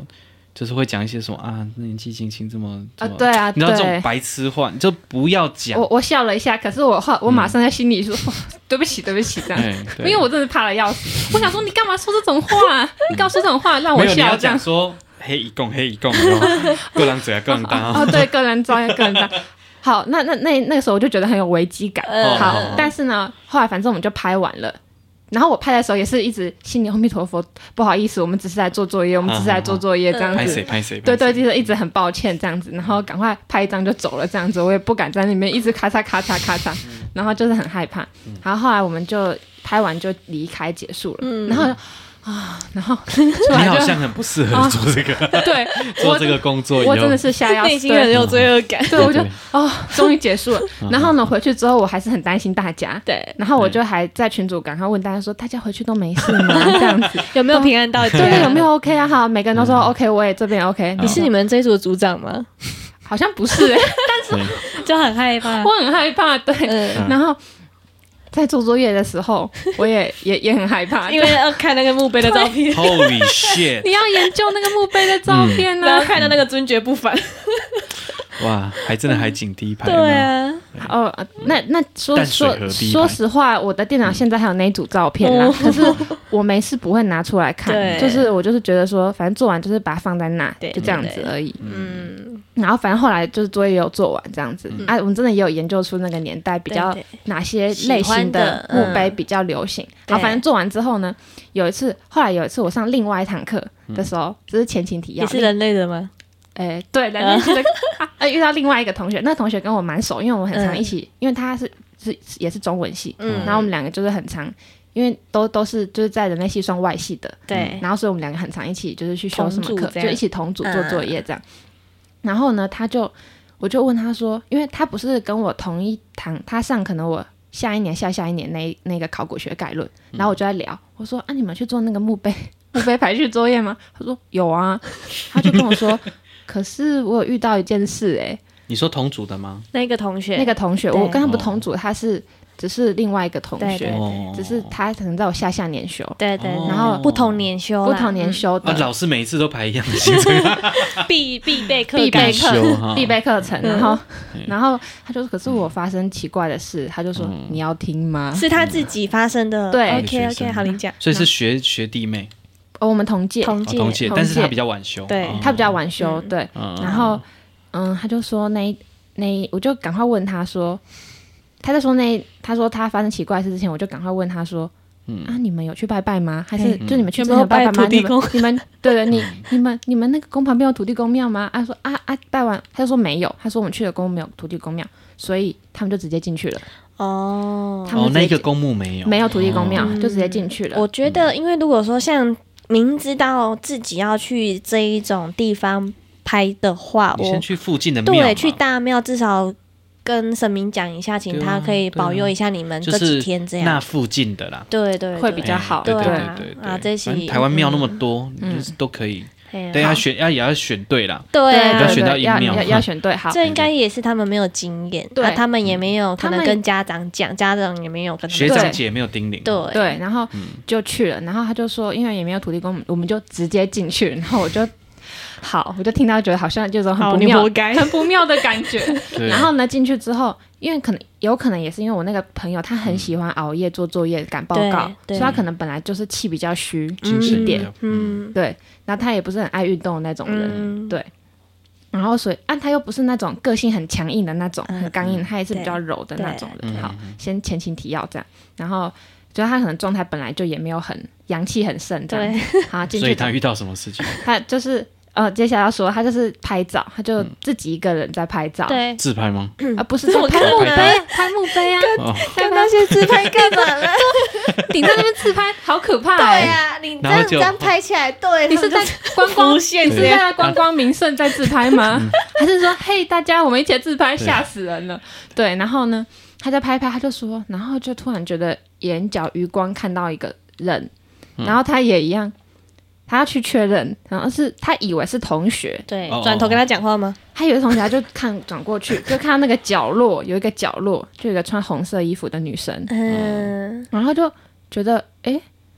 就是会讲一些什么啊，年纪轻轻这么对啊， 你知道这种白痴话，你就不要讲。 我笑了一下，可是我马上在心里说、对不起这样，因为我真的怕的要死。我想说你干嘛说这种话？你干嘛说这种话让我笑？ 没有，你要讲说黑一共，个人嘴个人当对，个人专业个人当。好，那个时候我就觉得很有危机感。好，但是呢，后来反正我们就拍完了。然后我拍的时候也是一直心里阿弥陀佛，不好意思，我们只是来做作业，这样子。 拍谁？ 对，就是一直很抱歉这样子，然后赶快拍一张就走了这样子，我也不敢在里面一直咔嚓，然后就是很害怕。然后后来我们就拍完就离开结束了，然后你好像很不适合做这个， 对， 做这个工作， 我真的是吓要死， 内心很有罪恶感。 对，我就终于结束了。然后呢，回去之后我还是很担心大家， 对， 然后我就还在群组赶快问大家说，大家回去都没事吗？这样子有没有平安到家？ 对，有没有 OK 啊？好，每个人都说 OK， 我也这边 OK。 你是你们这一组的组长吗？ 好像不是，但是就很害怕， 我很害怕，对，然后。在做作业的时候，我也很害怕， 因为要看那个墓碑的照片。 Holy shit！ 你要研究那个墓碑的照片呢， 然后看到那个尊爵不凡。 哇，还真的还景第一排。 对啊， 那说实话，我的电脑现在还有那一组照片啦，可是我没事不会拿出来看，就是我就是觉得说，反正做完就是把它放在那，就这样子而已。然后反正后来就是作业也有做完这样子我们真的也有研究出那个年代比较哪些类型的墓碑比较流行。好，反正做完之后呢，后来有一次我上另外一堂课的时候，这是前情提要， 也是人类的吗？ 对，人类系的遇到另外一个同学，那个同学跟我蛮熟，因为我们很常一起，因为他也是中文系，然后我们两个就是很常。因为都是就是在人类系算外系的， 对， 然后所以我们两个很常一起就是去修什么课，就一起同组做作业这样。然后呢，我就问他说，因为他不是跟我同一堂，他上可能我下一年下一年那个考古学概论，然后我就在聊，我说你们去做那个墓碑排序作业吗？他说有啊，他就跟我说，可是我有遇到一件事你说同组的吗？ 那个同学，我跟他不同组，他是。只是另外一个同学，只是他可能在我下年修， 对， 然后不同年修的老师每一次都排一样的行程， 必备课程，然后他就可是我发生奇怪的事，他就说你要听吗？ 是他自己发生的， 对 ，OK， 好，你讲， 所以是学弟妹， 我们同届， 但是他比较晚修， 对，他比较晚修，对，然后他就说我就赶快问他说。他说他发生奇怪的事之前，我就赶快问他说：“你们有去拜拜吗？还是就你们去之前有拜拜吗？你们对你们那个宫旁边有土地公庙吗？”说拜完，他就说没有，他说我们去的宫没有土地公庙，所以他们就直接进去了。 那个公墓没有土地公庙，就直接进去了。 我觉得，因为如果说像明知道自己要去这一种地方拍的话， 你先去附近的庙， 对，去大庙至少。跟神明讲一下，请他可以保佑一下你们这几天这样。 那附近的啦， 对， 会比较好。 对这些台湾庙那么多，就是都可以。对，也要选对啦。 对， 要选到阴庙， 要选对。好， 这应该也是他们没有经验，对，他们也没有可能跟家长讲，家长也没有跟学长姐没有叮咛。 对，然后就去了，然后他就说，因为也没有土地公，我们就直接进去，然后我就听到觉得好像这种很不妙的感觉。然后呢，进去之后，因为有可能也是因为我那个朋友他很喜欢熬夜做作业赶报告，所以他可能本来就是气比较虚一点，对。然后他也不是很爱运动的那种人，对。然后所以他又不是那种个性很强硬的那种，很刚硬，他也是比较柔的那种人。好，先前情提要这样，然后。就他可能状态本来就也没有很阳气很盛这样，好进去。 所以他遇到什么事情？ 他就是接下来要说他就是拍照，他就自己一个人在拍照， 对， 自拍吗？ 不是拍墓碑啊， 跟那些自拍干嘛了？ 顶在那边自拍，好可怕！ 对啊，你这样拍起来，对， 你是在观光线，你是在观光名胜在自拍吗？还是说嘿大家我们一起自拍，吓死人了？对，然后呢？他在拍，他就说，然后就突然觉得眼角余光看到一个人，然后他也一样，他要去确认，然后他以为是同学， 对，转头跟他讲话吗？ 他以为同学，他就转过去，就看到那个角落有一个角落，就有一个穿红色衣服的女生，然后就觉得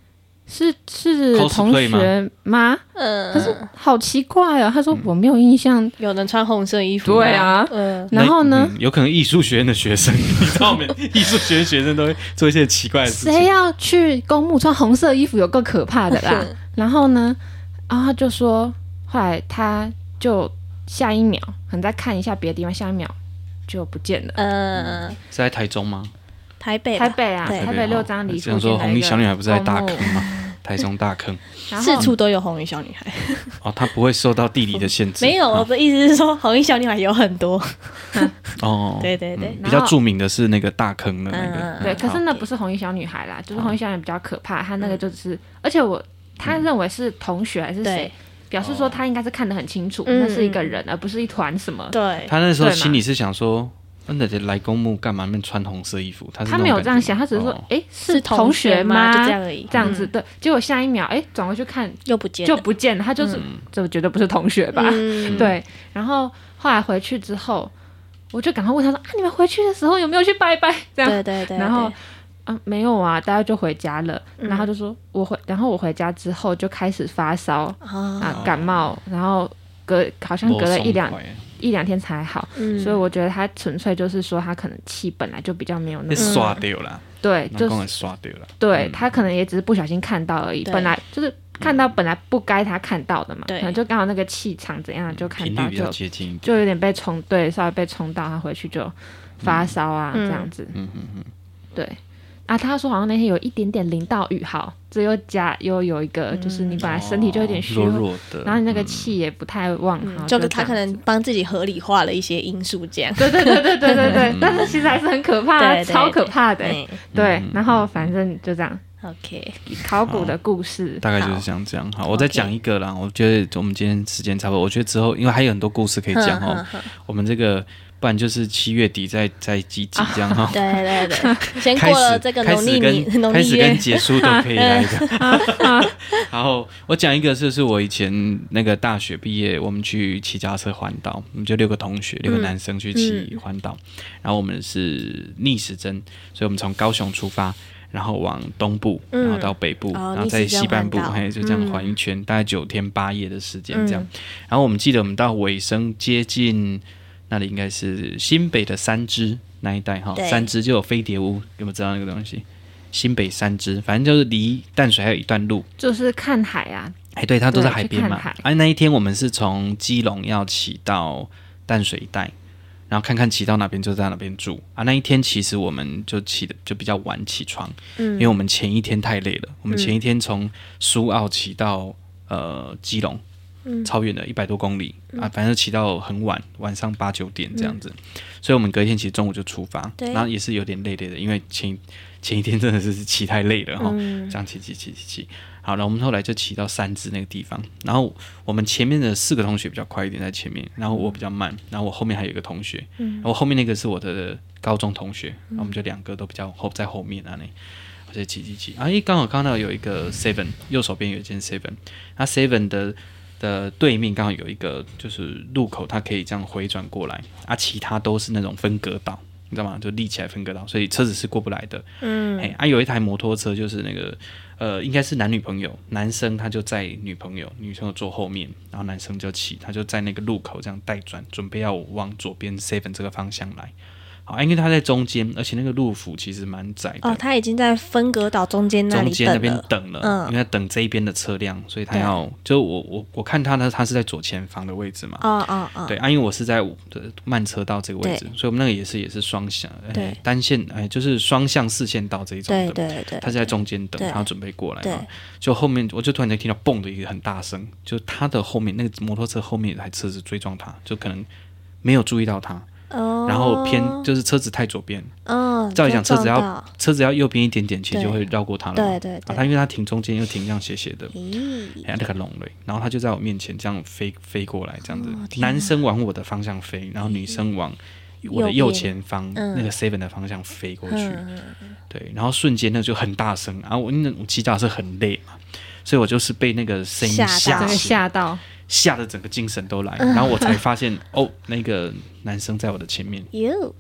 是 cosplay 同学吗？可是好奇怪哦。他说我没有印象， 有人穿红色衣服。 对啊，然后呢， 有可能艺术学院的学生，你知道我们艺术学院学生都会做一些奇怪的事情。 谁要去公墓穿红色衣服有够可怕的啦。然后呢，他就说，后来他就下一秒可能再看一下别的地方，下一秒就不见了。 是在台中吗？ 台北啊，台北6张里。 想说红衣小女孩不是在大坑吗？台中大坑， 四处都有红衣小女孩。 她不会受到地理的限制。 没有，我的意思是说，红衣小女孩有很多。对， 比较著名的是那个大坑的那个。 对，可是那不是红衣小女孩啦，就是红衣小女孩比较可怕，她那个就是，而且他认为是同学还是谁？表示说他应该是看得很清楚，那是一个人，而不是一团什么。 对， 他那时候心里是想说，那来公墓干嘛？那穿红色衣服？他没有这样想，他只是说，是同学吗？ 就这样而已。 这样子，对。结果下一秒，转回去看， 就不见了。 他就是，这绝对不是同学吧？对。然后后来回去之后，我就赶快问他说：“你们回去的时候有没有去拜拜？”这样。 对。 然后。没有啊，大家就回家了。然后就说然后我回家之后就开始发烧感冒，然后好像隔了一两天才好。所以我觉得他纯粹就是说他可能气本来就比较没有那么刷掉了。 对，就是刷掉了。 对，他可能也只是不小心看到而已，本来就是看到本来不该他看到的嘛，可能就刚好那个气场怎样就看到，就有点被冲，对，稍微被冲到，他回去就发烧啊这样子。对。他说好像那天有一点点淋到雨，好，这又有一个，就是你本来身体就有点虚弱的， 然后你那个气也不太旺， 就他可能帮自己合理化了一些因素，这样。 对，但是其实还是很可怕，超可怕的。对，然后反正就这样。 OK， 考古的故事大概就是像这样。好，我再讲一个啦。我觉得我们今天时间差不多，我觉得之后因为还有很多故事可以讲哦。我们这个。不然就是7月底再几集这样哈。 对，先过了这个农历月， 开始跟结束都可以来的。然后我讲一个，就是我以前那个大学毕业，我们去骑脚踏车环岛，我们就6个同学，6个男生去骑环岛。然后我们是逆时针，所以我们从高雄出发，然后往东部，然后到北部，然后在西半部，就这样环一圈，大概9天8夜的时间这样。然后我们记得我们到尾声接近。那里应该是新北的三芝那一带哈，三芝就有飞碟屋，有没有知道那个东西？新北三芝，反正就是离淡水还有一段路， 就是看海啊。 对，它都在海边嘛。那一天我们是从基隆要骑到淡水一带，然后看骑到哪边就在哪边住那一天其实我们就骑的就比较晚起床，因为我们前一天太累了，我们前一天从苏澳骑到基隆。超远的100多公里反正骑到很晚，晚上8、9点这样子，所以我们隔一天其实中午就出发，然后也是有点累的，因为前一天真的是骑太累了这样骑。好了，我们后来就骑到三芝那个地方，然后我们前面的4个同学比较快一点在前面，然后我比较慢，然后我后面还有一个同学，然后后面那个是我的高中同学，然后我们就2个都比较在后面我就骑刚好看到有一个 Seven， 右手边有一间 Seven， 那 Seven 的对面刚好有一个就是路口，它可以这样回转过来其他都是那种分隔岛，你知道吗？就立起来分隔岛，所以车子是过不来的。有一台摩托车，就是那个应该是男女朋友，男生他就载女朋友，女朋友坐后面，然后男生就骑，他就在那个路口这样带转，准备要往左边 7 这个方向来。好，因为他在中间，而且那个路幅其实蛮窄的。 他已经在分隔岛中间那边等了，因为他等这一边的车辆，所以他要就我看他是在左前方的位置嘛。对因为我是在慢车道这个位置，所以我们那个也是双向，单线就是双向4线道这一种的。对，他是在中间等，他要准备过来嘛。就后面我就突然间听到蹦的一个很大声，就他的后面那个摩托车后面有台车子追撞他，就可能没有注意到他。然后就是车子太左边，照理讲车子要右边一点点，其实就会绕过他了。对，他因为他停中间又停这样斜斜的，那个龙嘞，然后他就在我面前这样飞过来，这样子，男生往我的方向飞，然后女生往我的右前方那个 7 的方向飞过去，对，然后瞬间那就很大声，然后我骑脚踏车很累嘛，所以我就是被那个声音吓得整个精神都来，然后我才发现那个男生在我的前面，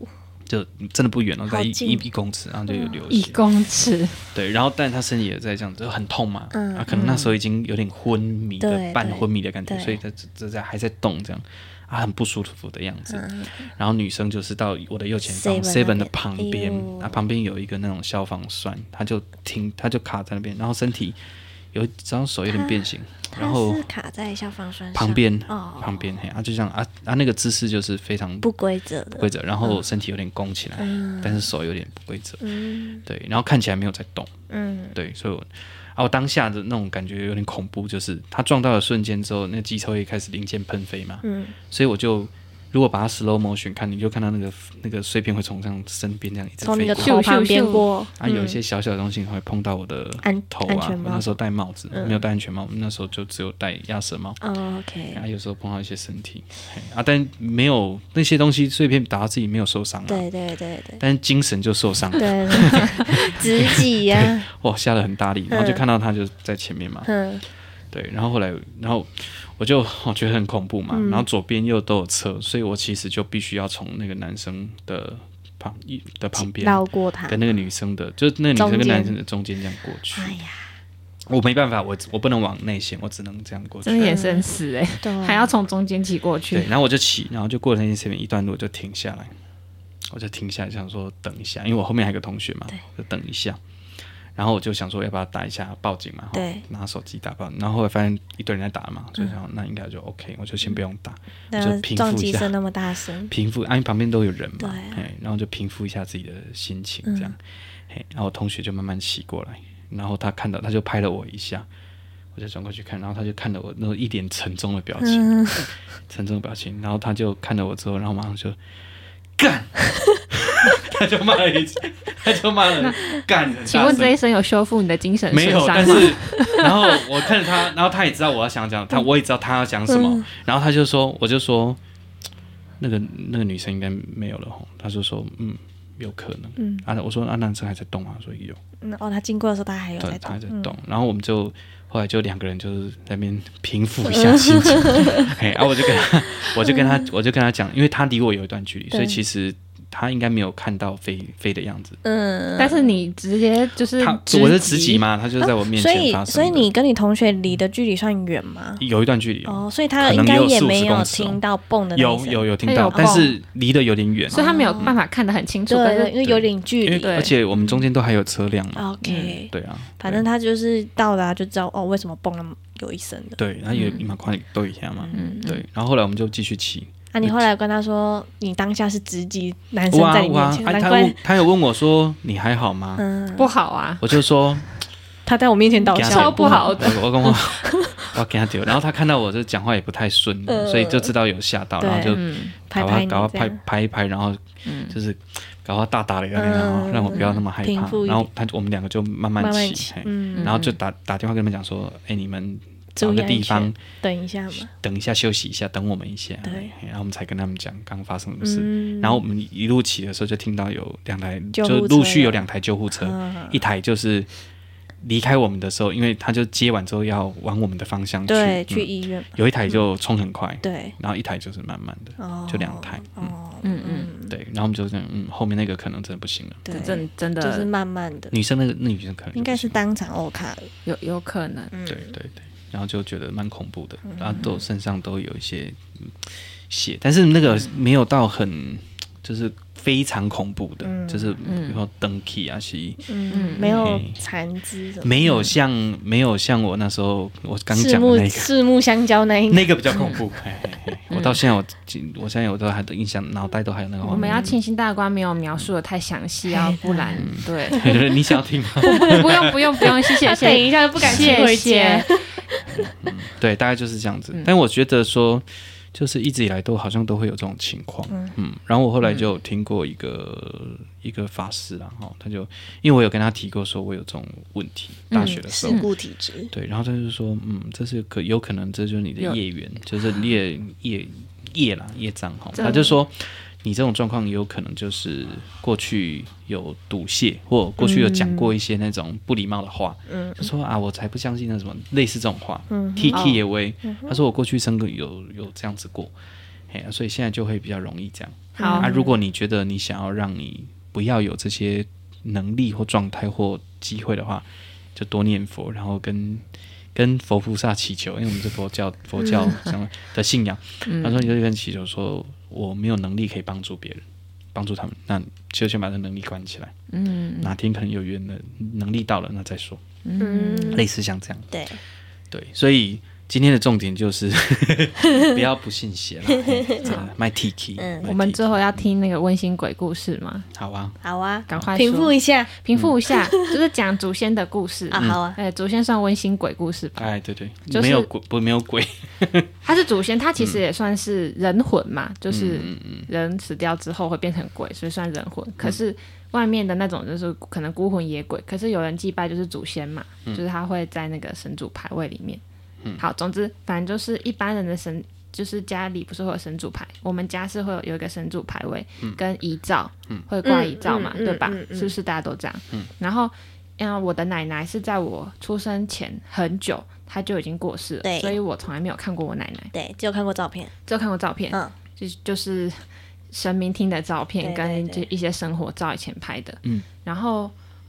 就真的不远哦，在一公尺，然后就有流血。 1公尺， 对，然后但他身体也在这样子，就很痛嘛，可能那时候已经有点昏迷的半昏迷的感觉，所以这还在动这样。很不舒服的样子，然后女生就是到我的右前方 7 的旁边，旁边有一个那种消防栓，她就卡在那边，然后身体有张手有点变形，然后是卡在消防栓旁边，就这样那个姿势就是非常不规则的， 然后身体有点弓起来，但是手有点不规则，对，然后看起来没有在动，对，所以我当下的那种感觉有点恐怖，就是他撞到的瞬间之后，那机车会开始零件喷飞嘛，所以我就如果把它 slow motion 看，你就看到那个碎片会从这样身边这样一直飞过， 从你的头旁边过， 有一些小小的东西会碰到我的头啊。我那时候戴帽子，没有戴安全帽，那时候就只有戴鸭舌帽。 OK。 有时候碰到一些身体，但没有那些东西碎片打到自己没有受伤啊。 对。 但是精神就受伤。 对，自己呀。 哇，下得很大力，然后就看到他就在前面嘛。对，然后后来，我觉得很恐怖嘛，然后左边右都有车，所以我其实就必须要从那个男生的旁边绕过他， 跟那个女生的，就是那个女生跟男生的中间这样过去。哎呀，我没办法，我不能往内线，我只能这样过去。 真的眼神死还要从中间骑过去。 对，然后我就骑，然后就过了那间 7 一段路就停下来，我就停下来想说等一下，因为我后面还有个同学嘛，就等一下。然后我就想说要不要打一下报警嘛，拿手机打报警，然后后来发现一堆人在打嘛，所以想那应该就 OK， 我就先不用打，我就平复一下。 撞击声那么大声， 平复，因为旁边都有人嘛，然后就平复一下自己的心情，这样，然后我同学就慢慢骑过来，然后他看到他就拍了我一下，我就转过去看，然后他就看了我那一脸沉重的表情，沉重的表情，然后他就看了我之后，然后马上就干。他就骂了一句，他就骂了干。 请问这一声有修复你的精神损伤吗？ 没有，但是然后我看着他，然后他也知道我要想讲，我也知道他要讲什么，然后他就说，我就说那个女生应该没有了吼，他就说有可能，我说男生还在动啊，所以有。 他经过的时候他还有在动， 他还在动，然后我们就后来就2个人就是在那边平复一下心情，我就跟他讲，因为他离我有一段距离，所以其实。他应该没有看到飞的样子， 但是你直接就是我是直击嘛，他就在我面前发生的， 所以你跟你同学离的距离算远吗？ 有一段距离所以他应该也没有听到蹦的那一声， 有听到，但是离得有点远， 所以他没有办法看得很清楚， 对，因为有点距离， 而且我们中间都还有车辆嘛 ，OK， 对啊， 反正他就是到了就知道为什么蹦那么有一声的， 对，他也蛮快对一下嘛，对，然后后来我们就继续骑。 你后来跟他说，你当下是直击男生在你面前，难怪他有问我说你还好吗？ 不好啊， 我就说他在我面前道歉， 超不好的。 我要给他丢，然后他看到我就讲话也不太顺，所以就知道有吓到，然后就搞他拍一拍，然后就是搞他大打了一个，然后让我不要那么害怕，然后我们2个就慢慢骑，然后就打电话跟他们讲说，你们。找个地方等一下嘛， 等一下休息一下，等我们一下。对，然后我们才跟他们讲刚发生什么事。然后我们一路骑的时候就听到有2台，就陆续有2台救护车，一台就是离开我们的时候，因为他就接完之后要往我们的方向去， 对，去医院。 有一台就冲很快， 对， 然后一台就是慢慢的，就2台。对，然后我们就这样，后面那个可能真的不行了， 对，真的就是慢慢的。 女生那女生可能应该是当场欧卡了，有可能。 对。然后就觉得蛮恐怖的，然后都身上都有一些血，但是那个没有到很就是非常恐怖的，就是比如说登起啊是， 没有残肢什么， 没有像我那时候我刚讲的那个四目相交那个比较恐怖。我到现在我现在我都还印象，脑袋都还有那个画面。 我们要庆幸大官没有描述的太详细啊，不然对。你想要听吗？ 不用，谢谢。 等一下不敢骑回家。 对，大概就是这样子。但我觉得说，就是一直以来好像都会有这种情况。然后我后来就有听过一个法师啦，他就因为我有跟他提过说我有这种问题，大学的时候事故体质。 对，然后他就说，这是有可能这就是你的业缘，就是业障哈。他就说。你这种状况也有可能就是过去有赌泄，或过去有讲过一些那种不礼貌的话，就说我才不相信那什么类似这种话，T 也为，他说我过去生个有这样子过，所以现在就会比较容易这样， 好如果你觉得你想要让你不要有这些能力或状态或机会的话，就多念佛，然后跟佛菩萨祈求，因为我们是佛教的信仰。他说你就跟祈求说，我没有能力可以帮助别人，帮助他们，那就先把这能力关起来。哪天可能有缘的能力到了，那再说。类似像这样。对，所以今天的重点就是不要不信邪了，卖 Tiki。 我们之后要听那个温馨鬼故事吗？ 好啊， 赶快平复一下， 就是讲祖先的故事啊。好啊， 祖先算温馨鬼故事吧？ 对， 就是没有鬼， 他是祖先，他其实也算是人魂嘛，就是人死掉之后会变成鬼，所以算人魂。可是外面的那种就是可能孤魂野鬼，可是有人祭拜就是祖先嘛，就是他会在那个神主牌位里面。好，总之反正就是一般人的神，就是家里不是会有神主牌，我们家是会有一个神主牌位跟遗照，会挂遗照嘛，对吧？是不是大家都这样？然后我的奶奶是在我出生前很久她就已经过世了，所以我从来没有看过我奶奶。 对，只有看过照片， 就是神明厅的照片跟就一些生活照以前拍的。然后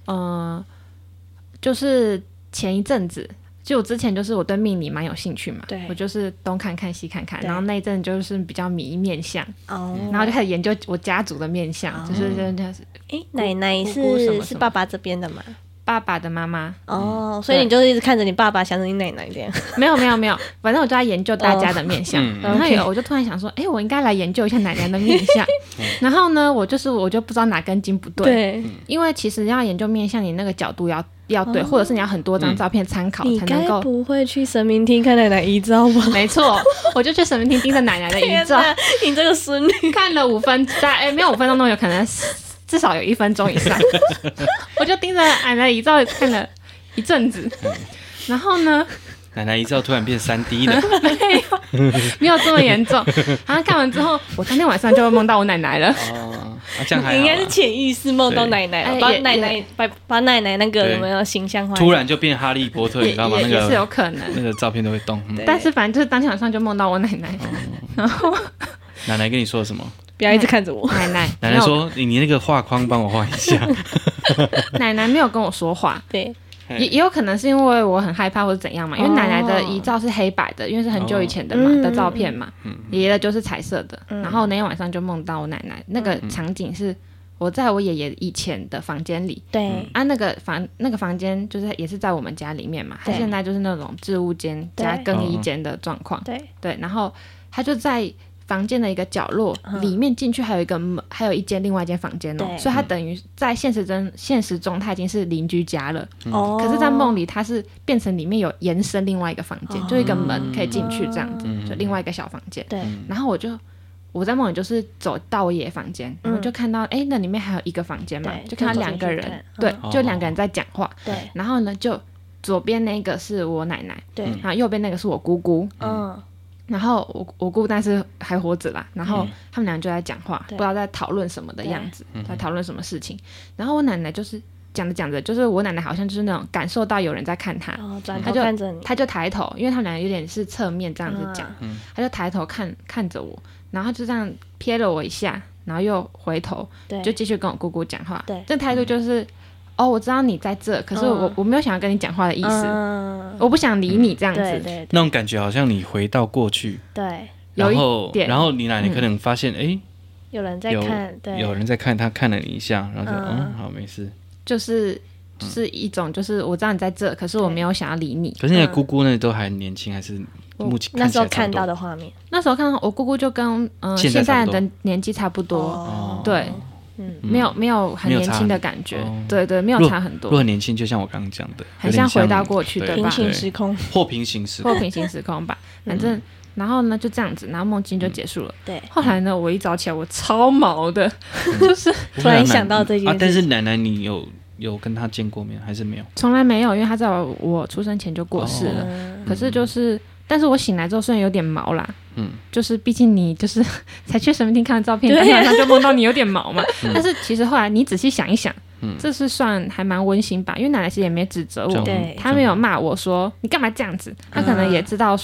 就是前一阵子。就我之前就是我对命理蛮有兴趣嘛，我就是东看看西看看，然后那一阵就是比较迷面相，然后就开始研究我家族的面相，就是奶奶是爸爸这边的吗？ 爸爸的妈妈所以你就一直看着你爸爸，想着你奶奶这样？ 没有，反正我就在研究大家的面相，然后我就突然想说，我应该来研究一下奶奶的面相。然后呢，我就不知道哪根筋不对，因为其实要研究面相，你那个角度要对，或者是你要很多张照片参考才能够。 你该不会去神明厅看奶奶遗照吧？ 没错，我就去神明厅盯着奶奶的遗照。 你这个孙女看了5分，没有5分钟都有可能，至少有1分钟以上。我就盯着奶奶遗照看了一阵子，然后呢， 奶奶遗照突然变3D 了， 没有这么严重。然后看完之后，我当天晚上就会梦到我奶奶了。 这样还好， 应该是潜意识梦到奶奶了，把奶奶那个有没有形象化？ 突然就变哈利波特，你知道吗？ 也是有可能， 那个照片都会动。 但是反正就是当天晚上就梦到我奶奶，然后奶奶跟你说什么？ 不要一直看着我。 奶奶说：“你那个画框帮我画一下。” 奶奶没有跟我说话。 对。 也有可能是因为我很害怕或者怎样嘛，因为奶奶的遗照是黑白的，因为是很久以前的嘛的照片嘛，爷爷的就是彩色的。然后那天晚上就梦到我奶奶，那个场景是我在我爷爷以前的房间里。 对那个房间就是也是在我们家里面嘛，他现在就是那种置物间加更衣间的状况。对，然后他就在房间的一个角落里面进去还有一个门，还有另外一间房间所以他等于在现实中他已经是邻居家了。可是在梦里他是变成里面有延伸另外一个房间，就一个门可以进去这样子，就另外一个小房间。然后我在梦里就是走到我爷爷房间，然后就看到那里面还有一个房间嘛，就看到2个人，就2个人在讲话。然后呢，就左边那个是我奶奶，然后右边那个是我姑姑。然后我姑但是还活着啦，然后他们俩就在讲话，不知道在讨论什么的样子，在讨论什么事情。然后我奶奶就是讲着，就是我奶奶好像就是那种感受到有人在看她， 转头看着你， 她就抬头，因为他们俩有点是侧面这样子讲，她就抬头看着我，然后就这样瞥了我一下，然后又回头，就继续跟我姑姑讲话。这态度就是我知道你在这，可是我没有想要跟你讲话的意思，我不想理你这样子。 那种感觉好像你回到过去，然后你奶奶可能发现有人在看， 有人在看，他看了你一下，然后就好没事， 就是一种就是我知道你在这，可是我没有想要理你。 可是你的姑姑那都还年轻，还是目前那时候看到的画面？ 那时候看到我姑姑就跟现在的年纪差不多，对。没有很年轻的感觉，对，没有差很多。 如果年轻，就像我刚刚讲的， 很像回到过去，对吧？ 平行时空或平行时空吧。反正然后呢就这样子，然后梦境就结束了。 对。 后来呢，我一早起来我超毛的，就是突然想到这件事。 但是奶奶你有跟她见过面还是没有？ 从来没有，因为她在我出生前就过世了。可是就是。但是我醒来之后虽然有点毛啦，就是毕竟你就是才去神明厅看的照片，当天晚上就梦到你有点毛嘛。但是其实后来你仔细想一想，这是算还蛮温馨吧，因为奶奶其实也没指责我，她没有骂我说你干嘛这样子，她可能也知道说，因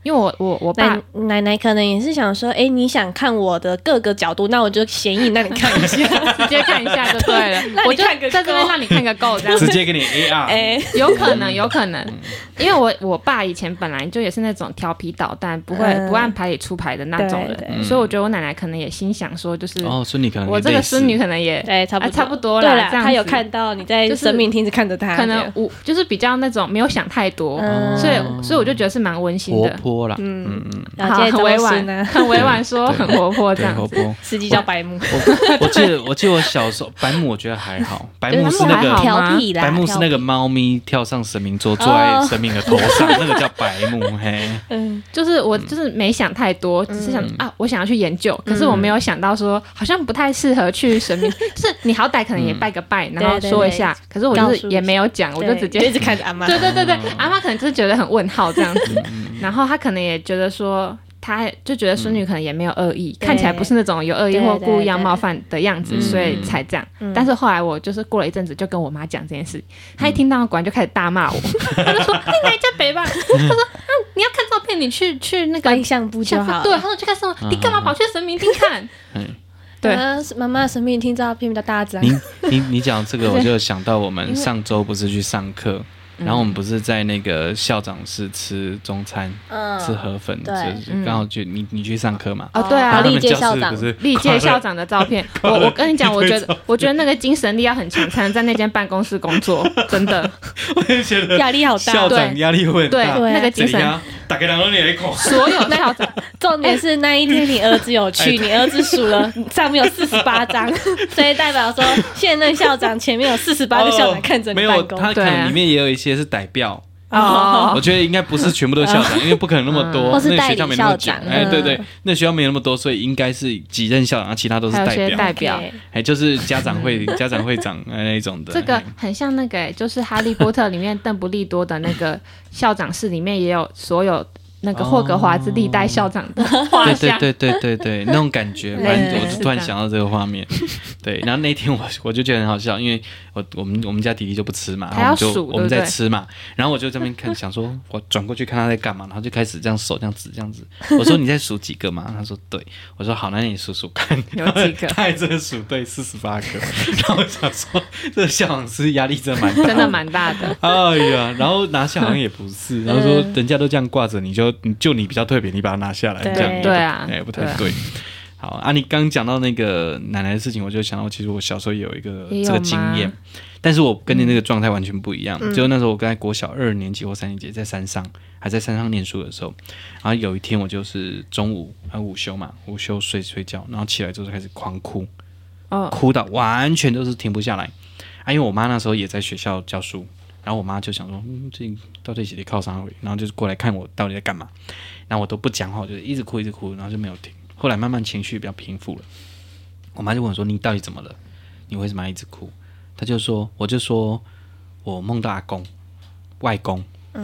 因为我爸奶奶可能也是想说，哎，你想看我的各个角度，那我就显影让你看一下， 直接看一下就对了，我就在这边让你看个够，这样直接给你 AR， 有可能，因为我爸以前本来就也是那种调皮捣蛋，不按牌理出牌的那种人，所以我觉得我奶奶可能也心想说，就是孙女可能我这个孙女可能也对差不多啦， 对啦，她有看到你在生命厅是看着她， 可能就是比较那种没有想太多，所以我就觉得是蛮温馨的， 活泼啦， 很委婉，很委婉说很活泼这样子， 司机叫白木。 我记得我小时候白木我觉得还好，白木是那个调皮啦， 白木是那个猫咪跳上神明桌坐在神明的头上，那个叫白木。嘿， 就是我就是没想太多，只是想我想要去研究，可是我没有想到说好像不太适合去神明，就是你好歹可能也拜个拜，然后说一下，可是我就是也没有讲，我就直接一直看着阿嬷。 对，阿嬷可能就是觉得很问号这样子，然后她可能也觉得说。他就觉得孙女可能也没有恶意，看起来不是那种有恶意或故意要冒犯的样子，所以才这样。但是后来我就是过了一阵子，就跟我妈讲这件事，她一听到果然就开始大骂我，她就说：“你哪一家北吧？”她说：“你要看照片，你去那个观相簿就好。” 对，她说去看什么？你干嘛跑去神明厅看？对， 妈妈神明厅照片比较大张。 你讲这个，我就想到我们上周不是去上课。然后我们不是在那个校长室吃中餐，吃河粉，就是刚好就你去上课嘛。 对啊， 历届校长， 历届校长的照片。我跟你讲，我觉得那个精神力要很强，才能在那间办公室工作，真的。 我也觉得压力好大， 校长压力会很大。 对，那个精神， 打开两个脸孔。 所有校长， 重点是那一天你儿子有去，你儿子数了上面有48张，所以代表说现任校长前面有48个校长看着你办公。 没有，他可能里面也有一些是代表。我觉得应该不是全部都校长，因为不可能那么多， 或是那个学校没那么久。对，那学校没有那么多，所以应该是几任校长，其他都是代表。就是家长会长那一种的。 这个很像那个，就是《哈利波特》里面邓布利多的那个校长室里面也有所有。那个霍格华兹历代校长的画像， 对，那种感觉，反正我突然想到这个画面。对，然后那天我就觉得很好笑，因为我们家弟弟就不吃嘛，然后我们在吃嘛，然后我就这边看，想说我转过去看他在干嘛，然后就开始这样手这样指这样子。我说你在数几个嘛？他说对。我说好，那你数数看， 有几个？ 他还真的数对48个。然后我想说，这个校长室压力真的蛮大的。哎呀，然后拿下好像也不是，然后说人家都这样挂着，你比较特别，你把它拿下来，这样对啊， 不太对。好啊，你刚讲到那个奶奶的事情，我就想到，其实我小时候也有一个这个经验，但是我跟你那个状态完全不一样。就那时候我在国小2年级或3年级，在山上念书的时候，然后有一天我就是中午午休嘛，午休睡觉，然后起来之后就开始狂哭，哭到完全都是停不下来啊！因为我妈那时候也在学校教书。然后我妈就想说，这到底是得靠啥回？然后就是过来看我到底在干嘛。然后我都不讲话，就一直哭，然后就没有停。后来慢慢情绪比较平复了，我妈就问我说：“你到底怎么了？你为什么要一直哭？”我就说我梦到阿公、外公，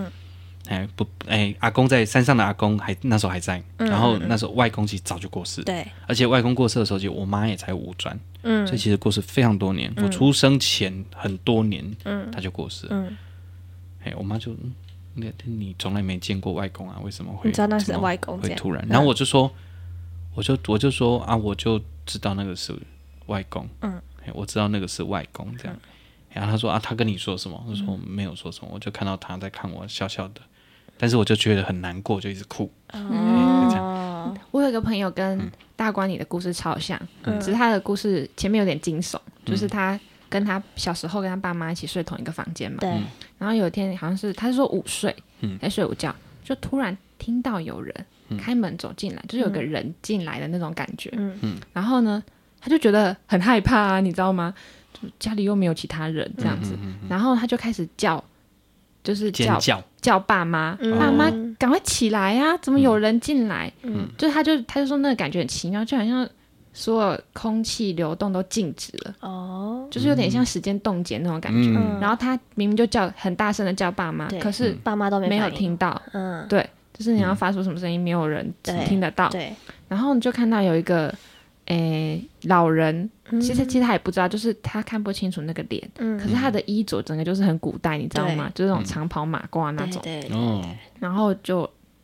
阿公在山上的阿公那时候还在，然后那时候外公其实早就过世了， 对， 而且外公过世的时候，就我妈也才5转。所以其实过世非常多年，我出生前很多年，他就过世了。我妈就，你从来没见过外公啊？为什么会？ 你知道那是外公会突然？然后我就说啊，我就知道那个是外公，我知道那个是外公这样。然后他说啊，他跟你说什么？我说没有说什么，我就看到他在看我，笑笑的，但是我就觉得很难过，就一直哭。这样。 我有一个朋友跟大官你的故事超像，只是他的故事前面有点惊悚，就是他跟他小时候跟他爸妈一起睡同一个房间嘛， 对。 然后有一天好像是他是说午睡，在睡午觉，就突然听到有人开门走进来，就是有个人进来的那种感觉，然后呢，他就觉得很害怕啊，你知道吗？就家里又没有其他人这样子，然后他就开始叫。就是叫爸妈，爸妈赶快起来啊！怎么有人进来？就是他就说那个感觉很奇妙，就好像所有空气流动都静止了，就是有点像时间冻结那种感觉。然后他明明就叫很大声的叫爸妈，可是爸妈都没有听到。对，就是你要发出什么声音，没有人听得到。对，然后你就看到有一个。老人其实他也不知道，就是他看不清楚那个脸，可是他的衣着整个就是很古代，你知道吗？就是那种长袍马褂那种。然后就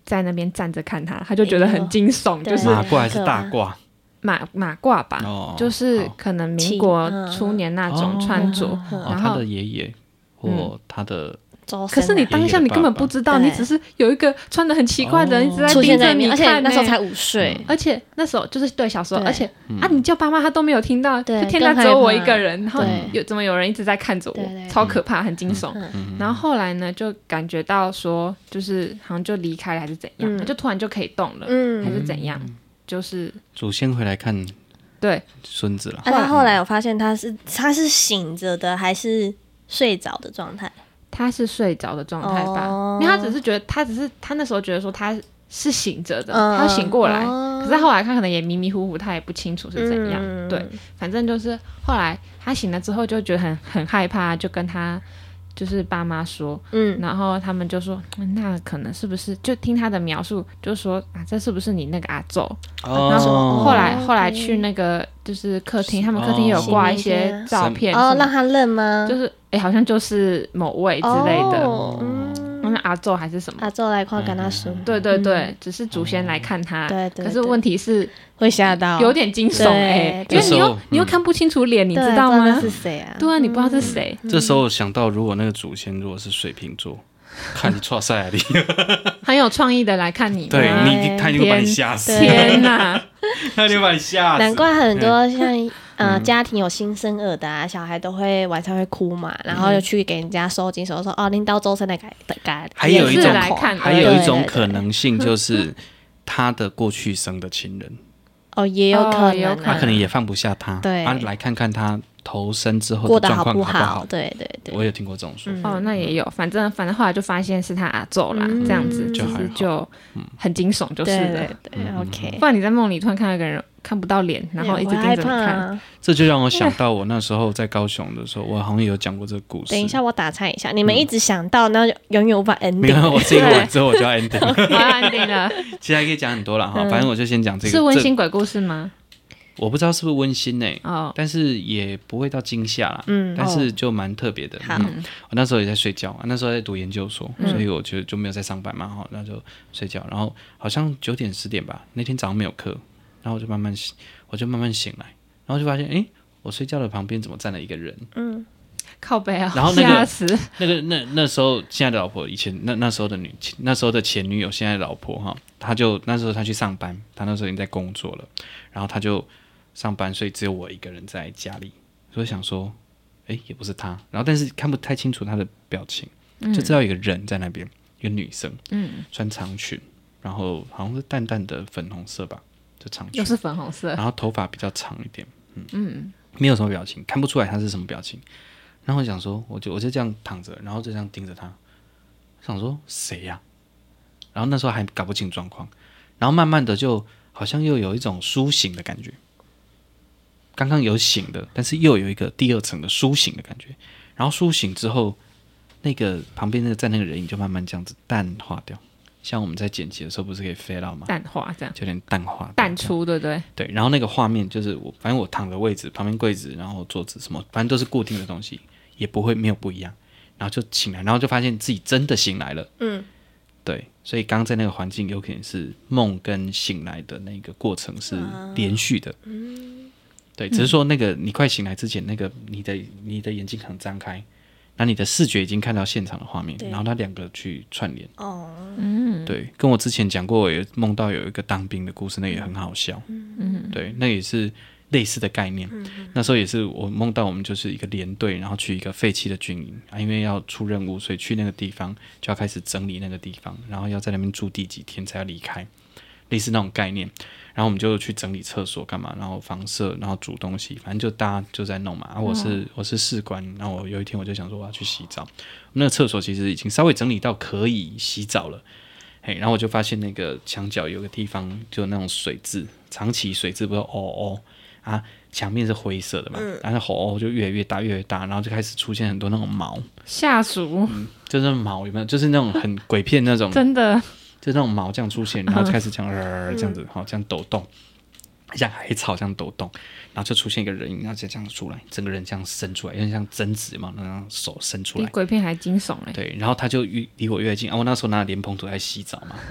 在那边站着看他，他就觉得很惊悚，就是马褂还是大褂？ 马褂吧，就是可能民国初年那种穿着，然后他的爷爷或他的。 可是你当下你根本不知道，你只是有一个穿得很奇怪的人一直在盯着你看， 而且那时候才5岁， 而且那时候就是对小时候，而且你叫爸妈他都没有听到，就天下只有我一个人，然后怎么有人一直在看着我，超可怕，很惊悚。然后后来呢，就感觉到说，就是好像就离开了还是怎样，就突然就可以动了，还是怎样，就是祖先回来看对孙子了。 那后来我发现他是醒着的还是睡着的状态？ 他是睡着的状态吧，因为他只是觉得他那时候觉得说他是醒着的，他醒过来，可是后来他可能也迷迷糊糊，他也不清楚是怎样，对，反正就是后来他醒了之后就觉得很害怕，就跟他就是爸妈说，然后他们就说那可能是不是就听他的描述，就说这是不是你那个阿祖？然后后来去那个就是客厅，他们客厅也有挂一些照片， 让他认吗？ 就是好像就是某位之类的，那阿祖还是什么？ 阿祖来看跟他说， 对对对，只是祖先来看他， 对， 可是问题是会吓到， 有点惊悚因为你又看不清楚脸，你知道吗？ 那是谁啊？ 对啊，你不知道是谁。 这时候想到，如果那个祖先如果是水瓶座，看你唰赛里， 很有创意的来看你， 对他一定会把你吓死。 天哪， 他一定会把你吓死。 难怪很多像家庭有新生儿的啊，小孩都会晚上会哭嘛，然后就去给人家收金手说拎到周身的改。 还有一种可能性就是他的过去生的情人。 也有可能， 他可能也放不下他， 对， 来看看他投生之后过得的状况不好， 对， 我有听过这种说法。 那也有，反正后来就发现是他阿祖啦，这样子就很惊悚，就是的。 对 ，OK。 不然你在梦里突然看到一个人看不到脸，然后一直盯着你看， 这就让我想到我那时候在高雄的时候，我好像有讲过这个故事。 等一下，我打岔一下，你们一直想到，然后永远无法 ending。 没有，我这个完之后我就要 ending， 我要 ending 了。 其实还可以讲很多了哈，反正我就先讲这个。 是温馨鬼故事吗？ 我不知道是不是温馨但是也不会到惊吓啦，但是就蛮特别的。我那时候也在睡觉，那时候在读研究所，所以我就没有在上班嘛，那就睡觉。然后好像9点10点吧，那天早上没有课，然后我就慢慢醒来，然后就发现，我睡觉的旁边怎么站了一个人？ 靠北啊！ 然后吓死那时候现在的老婆，以前那时候的前女友，现在的老婆哈，那时候她去上班，她那时候已经在工作了，然后她就上班，所以只有我一个人在家里，所以想说，也不是她，然后但是看不太清楚她的表情，就知道有一个人在那边，一个女生，穿长裙，然后好像是淡淡的粉红色吧，就长裙， 又是粉红色， 然后头发比较长一点，没有什么表情，看不出来她是什么表情。然后我想说，我就这样躺着，然后就这样盯着他，想说谁呀？然后那时候还搞不清状况，然后慢慢的就好像又有一种苏醒的感觉，刚刚有醒的，但是又有一个第2层的苏醒的感觉。然后苏醒之后，那个旁边在那个人影就慢慢这样子淡化掉，像我们在剪辑的时候不是可以 fade out 吗？ 淡化这样， 就有点淡化淡出，对不对？ 对。然后那个画面就是反正我躺的位置旁边柜子，然后桌子什么，反正都是固定的东西。也不会没有不一样，然后就醒来，然后就发现自己真的醒来了。对，所以刚刚在那个环境有可能是梦跟醒来的那个过程是连续的。对，只是说那个你快醒来之前，那个你的眼睛可能张开，那你的视觉已经看到现场的画面，然后那2个去串联。对，跟我之前讲过，我也梦到有一个当兵的故事，那也很好笑。对，那也是类似的概念。那时候也是我梦到我们就是一个连队，然后去一个废弃的军营因为要出任务，所以去那个地方就要开始整理那个地方，然后要在那边住第几天才要离开，类似那种概念。然后我们就去整理厕所干嘛，然后房舍，然后煮东西，反正就大家就在弄嘛。我是士官，然后我有一天我就想说我要去洗澡，那个厕所其实已经稍微整理到可以洗澡了。然后我就发现那个墙角有个地方就那种水渍，长期水渍不是墙面是灰色的嘛，然后就越来越大越来越大，然后就开始出现很多那种毛， 下属， 就是那种毛有没有？就是那种很鬼片那种， 真的， 就那种毛这样出现，然后就开始这样这样子，这样抖动，像海草这样抖动，然后就出现一个人影，然后就这样出来，整个人这样伸出来，有点像贞子嘛，那样手伸出来， 比鬼片还惊悚对，然后他就离我越近我那时候拿着莲蓬头在洗澡嘛。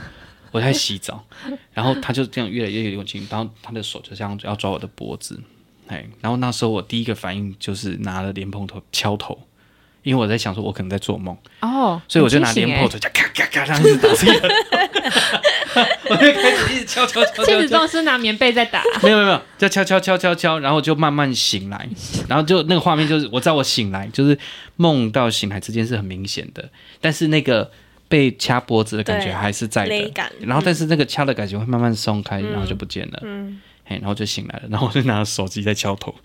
我在洗澡，然后他就这样越来越近，然后他的手就这样要抓我的脖子，然后那时候我第一个反应就是拿了莲蓬头敲头，因为我在想说我可能在做梦所以我就拿莲蓬头就咔咔咔这样子打自己的我就开始一直敲。 气质重是拿棉被在打， 没有，就敲，然后就慢慢醒来，然后就那个画面就是我知道我醒来，就是梦到醒来之间是很明显的，但是那个被掐脖子的感觉还是在的，然后但是那个掐的感觉会慢慢松开，然后就不见了，然后就醒来了，然后我就拿手机在敲头。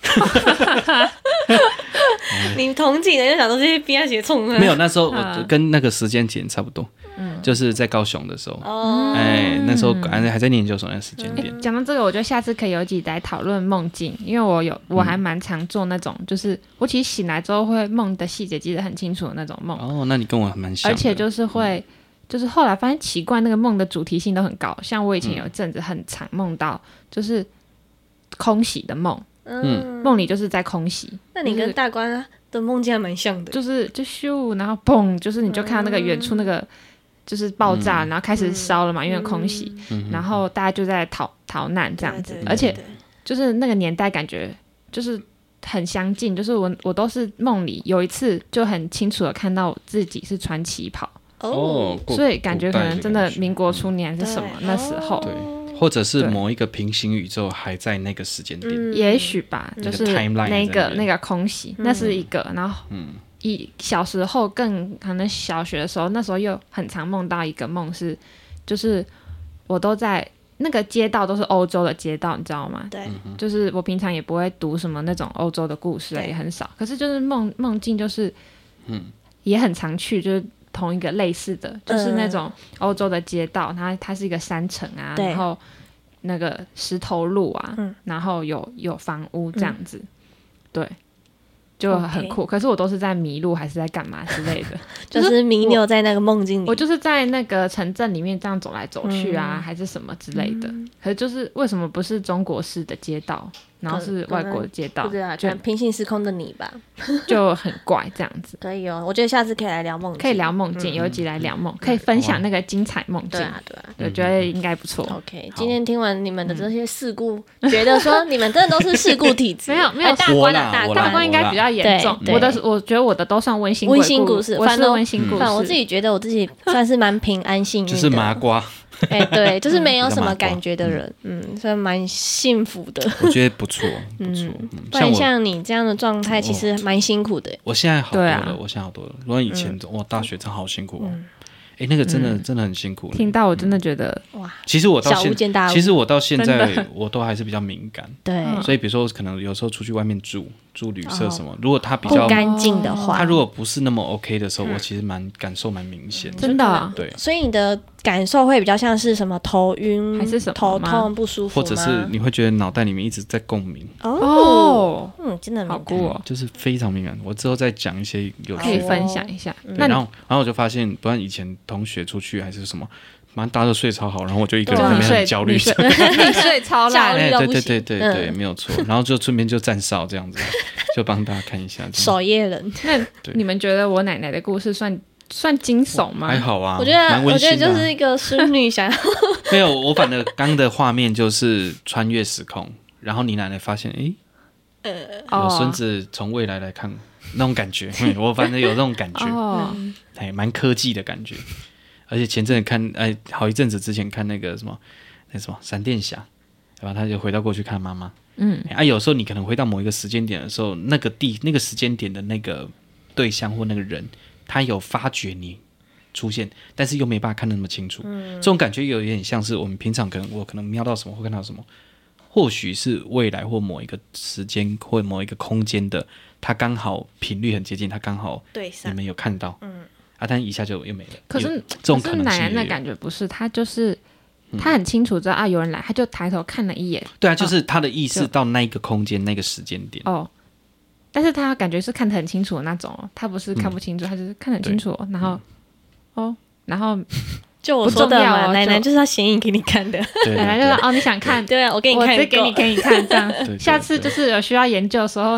你同级的就想说这些边写冲没有，那时候我跟那个时间点差不多，就是在高雄的时候，那时候还在念研究所那个时间点。 讲到这个，我觉得下次可以有几来讨论梦境，因为我还蛮常做那种，就是我其实醒来之后会梦的细节记得很清楚的那种梦。 那你跟我蛮像的， 而且就是会。就是后来发现奇怪，那个梦的主题性都很高，像我以前有一阵子很常梦到就是空袭的梦，梦里就是在空袭。 那你跟大官的梦境还蛮像的， 就咻，然后砰，就是你就看到那个远处那个就是爆炸，然后开始烧了嘛，因为空袭，然后大家就在逃难这样子，而且就是那个年代感觉就是很相近，就是我都是梦里有一次就很清楚的看到我自己是穿旗袍。所以感觉可能真的民国初年还是什么那时候， 对，或者是某一个平行宇宙还在那个时间点， 也许吧，就是那个空袭，那是一个，然后小时候更可能小学的时候，那时候又很常梦到一个梦是，就是我都在那个街道都是欧洲的街道，你知道吗？ 对， 就是我平常也不会读什么那种欧洲的故事，也很少，可是就是梦境就是也很常去，就是同一个类似的，就是那种欧洲的街道，它是一个山城啊，然后那个石头路啊，然后有房屋这样子，对，就很酷。可是我都是在迷路还是在干嘛之类的， 就是迷留在那个梦境里。 我就是在那个城镇里面这样走来走去啊，还是什么之类的。可是就是为什么不是中国式的街道？然后是外国的街道， 不知道，就平行时空的你吧， 就很怪这样子。 可以哦，我觉得下次可以来聊梦境， 可以聊梦境，有一集来聊梦，可以分享那个精彩梦境。对啊，我觉得应该不错。 OK， 今天听完你们的这些事故，觉得说你们真的都是事故体质， 没有大官的大官应该比较严重。我觉得我的都算温馨故事， 我是温馨故事。 我自己觉得我自己算是蛮平安幸运的， 就是麻瓜。 对，就是没有什么感觉的人，所以蛮幸福的。 我觉得不错，不错。 不然像你这样的状态，其实蛮辛苦的。 我现在好多了，如果以前大学真好辛苦哦。那个真的很辛苦。 听到我真的觉得哇， 其实我到现在我都还是比较敏感。 对， 所以比如说可能有时候出去外面住旅社什么，如果它比较不干净的话， 它如果不是那么 OK 的时候，我其实感受蛮明显的。 真的， 对。 所以你的感受会比较像是什么头晕还是什么头痛不舒服吗？ 或者是你会觉得脑袋里面一直在共鸣。 真的好酷哦， 就是非常敏感。我之后再讲一些有趣的， 可以分享一下。 然后我就发现，不然以前同学出去还是什么，马上大家都睡超好，然后我就一个人在那边很焦虑， 你睡超烂， 对，没有错。然后就顺便就站哨这样子，就帮大家看一下。 守夜人。 那你们觉得我奶奶的故事算惊悚吗？ 还好啊， 我觉得就是一个孙女想要没有，我反正刚的画面就是穿越时空，然后你奶奶发现有孙子从未来来看那种感觉，我反正有这种感觉，蛮科技的感觉。而且前阵子看，好一阵子之前看那个什么闪电侠，对吧？他就回到过去看妈妈。有时候你可能回到某一个时间点的时候，那个时间点的那个对象或那个人，他有发觉你出现，但是又没办法看得那么清楚。这种感觉有点像是我们平常我可能瞄到什么或看到什么。或许是未来或某一个时间或某一个空间的，它刚好频率很接近，它刚好你们有看到，但一下就又没了。 可是奶奶那感觉不是，她就是她很清楚知道有人来，她就抬头看了一眼。 对啊，就是她的意识到那个空间那个时间点。 但是她感觉是看得很清楚的那种，她不是看不清楚，她就是看得很清楚，然后。 就我说的嘛，奶奶就是要显影给你看的。 奶奶就说你想看， 对啊，我给你看， 我给你看这样。下次就是有需要研究的时候，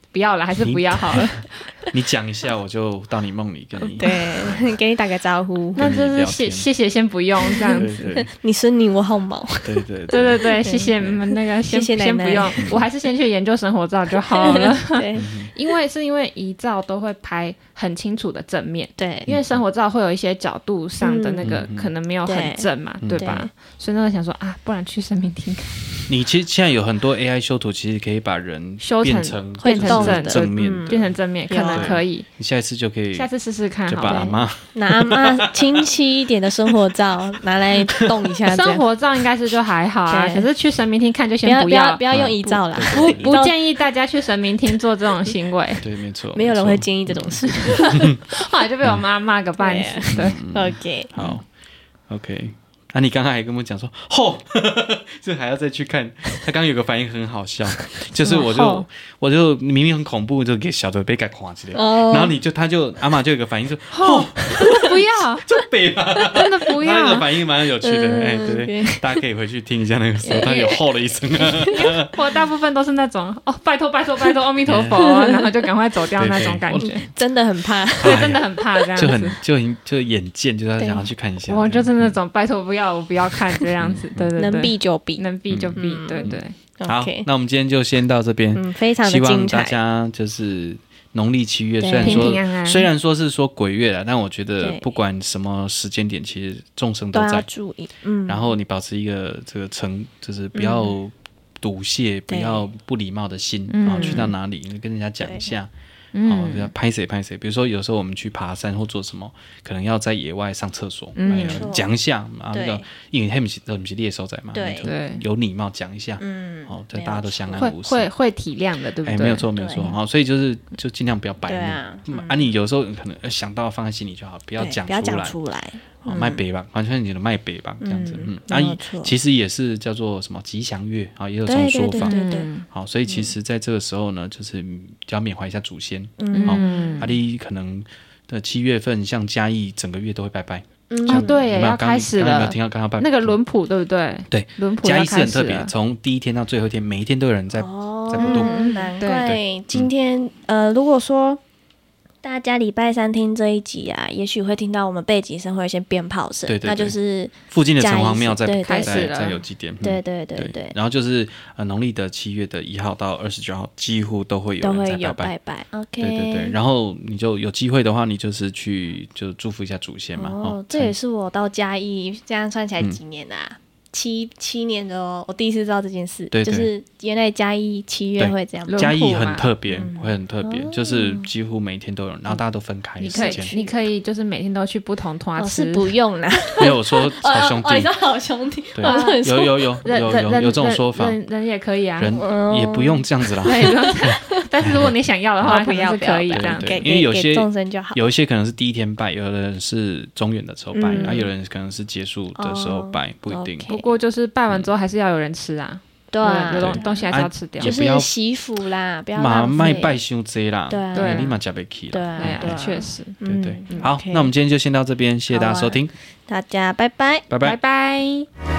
不要了，还是不要好了。 你讲一下，我就到你梦里跟你对，给你打个招呼。 那就是谢谢，先不用这样子。 对你孙女我好毛。 对，谢谢那个先奶奶先不用，我还是先去研究生活照就好了。 对， 因为遗照都会拍很清楚的正面， 对， 因为生活照会有一些角度上的那个可能没有很正嘛，对吧？所以那个想说啊，不然去神明厅看。 你其实现在有很多 AI 修图，其实可以把人修变成正面的， 变成正面，可能可以。 你下一次就可以， 下次试试看好了， 就把阿嬷拿阿嬷清晰一点的生活照拿来动一下。 生活照应该是就还好啊，可是去神明厅看就先不要用遗照啦， 不建议大家去神明厅做这种行为。 对，没错， 没有人会建议这种事。 后来就被我妈骂个半死。对 ，OK， 好 ，OK。你刚刚还跟我讲说，这还要再去看。他刚刚有个反应很好笑，就是我就明明很恐怖，就给小的被改垮之类，然后他就阿嬷就有个反应说， 不要， 就北吧， 真的不要。 那个反应蛮有趣的，对，大家可以回去听一下那个时候，他有了一声。 我大部分都是那种拜托，阿弥陀佛，然后就赶快走掉那种感觉， 真的很怕， 对，真的很怕这样子， 就眼见，就是想要去看一下。 我就是那种拜托不要。我不要看这样子，对， 能避就避， 能避就避，对。 好，那我们今天就先到这边， 非常的精彩。 希望大家就是农历7月，虽然说是说鬼月了，但我觉得不管什么时间点，其实众生都在注意。然后你保持一个这个就是不要笃谢，不要不礼貌的心，去到哪里你跟人家讲一下。拍谁，比如说有时候我们去爬山或做什么，可能要在野外上厕所，讲一下那个，因为他们是猎手仔嘛，对，有礼貌讲一下，这大家都相安无事， 会体谅的，对不对？ 没有错，所以就尽量不要摆弄，你有时候可能想到放在心里就好，不要讲出来。卖北吧，完全你的卖北吧这样子，其实也是叫做什么吉祥月也有这种说法，好，所以其实在这个时候呢，就是就要缅怀一下祖先，你可能的7月份，像嘉义整个月都会拜拜， 对，要开始了， 有没有听到刚刚拜那个轮谱，对不对？ 对， 轮谱嘉义是很特别，从第一天到最后一天，每一天都有人在普渡， 难怪今天如果说。大家礼拜3听这一集啊，也许会听到我们背景声会有一些鞭炮声，那就是附近的城隍庙在有祭典， 对。 然后就是农历的7月的1号到29号，几乎都会有人在拜拜。OK， 对。然后你就有机会的话，你就是就祝福一下祖先嘛。 这也是我到嘉义这样算起来几年啦。7年的哦，我第一次知道这件事，就是原来嘉义7月会这样， 嘉义很特别，会很特别，就是几乎每天都有，然后大家都分开时间。 你可以就是每天都去不同团吃， 是不用啦。 没有，我说好兄弟， 你说好兄弟， 有这种说法， 人也可以啊， 人也不用这样子啦。 但是如果你想要的话，可能是可以这样， 因为有些众生就好， 有一些可能是第一天拜，有的人是中元的时候拜，然后有人可能是结束的时候拜，不一定。 不过就是拜完之后还是要有人吃啊， 对啊， 有东西还是要吃掉， 就是惜福啦，不要浪费。 卖拜伤济啦， 对， 立马吃不起啦， 对，确实， 对。好，那我们今天就先到这边，谢谢大家收听， 大家拜拜， 拜拜。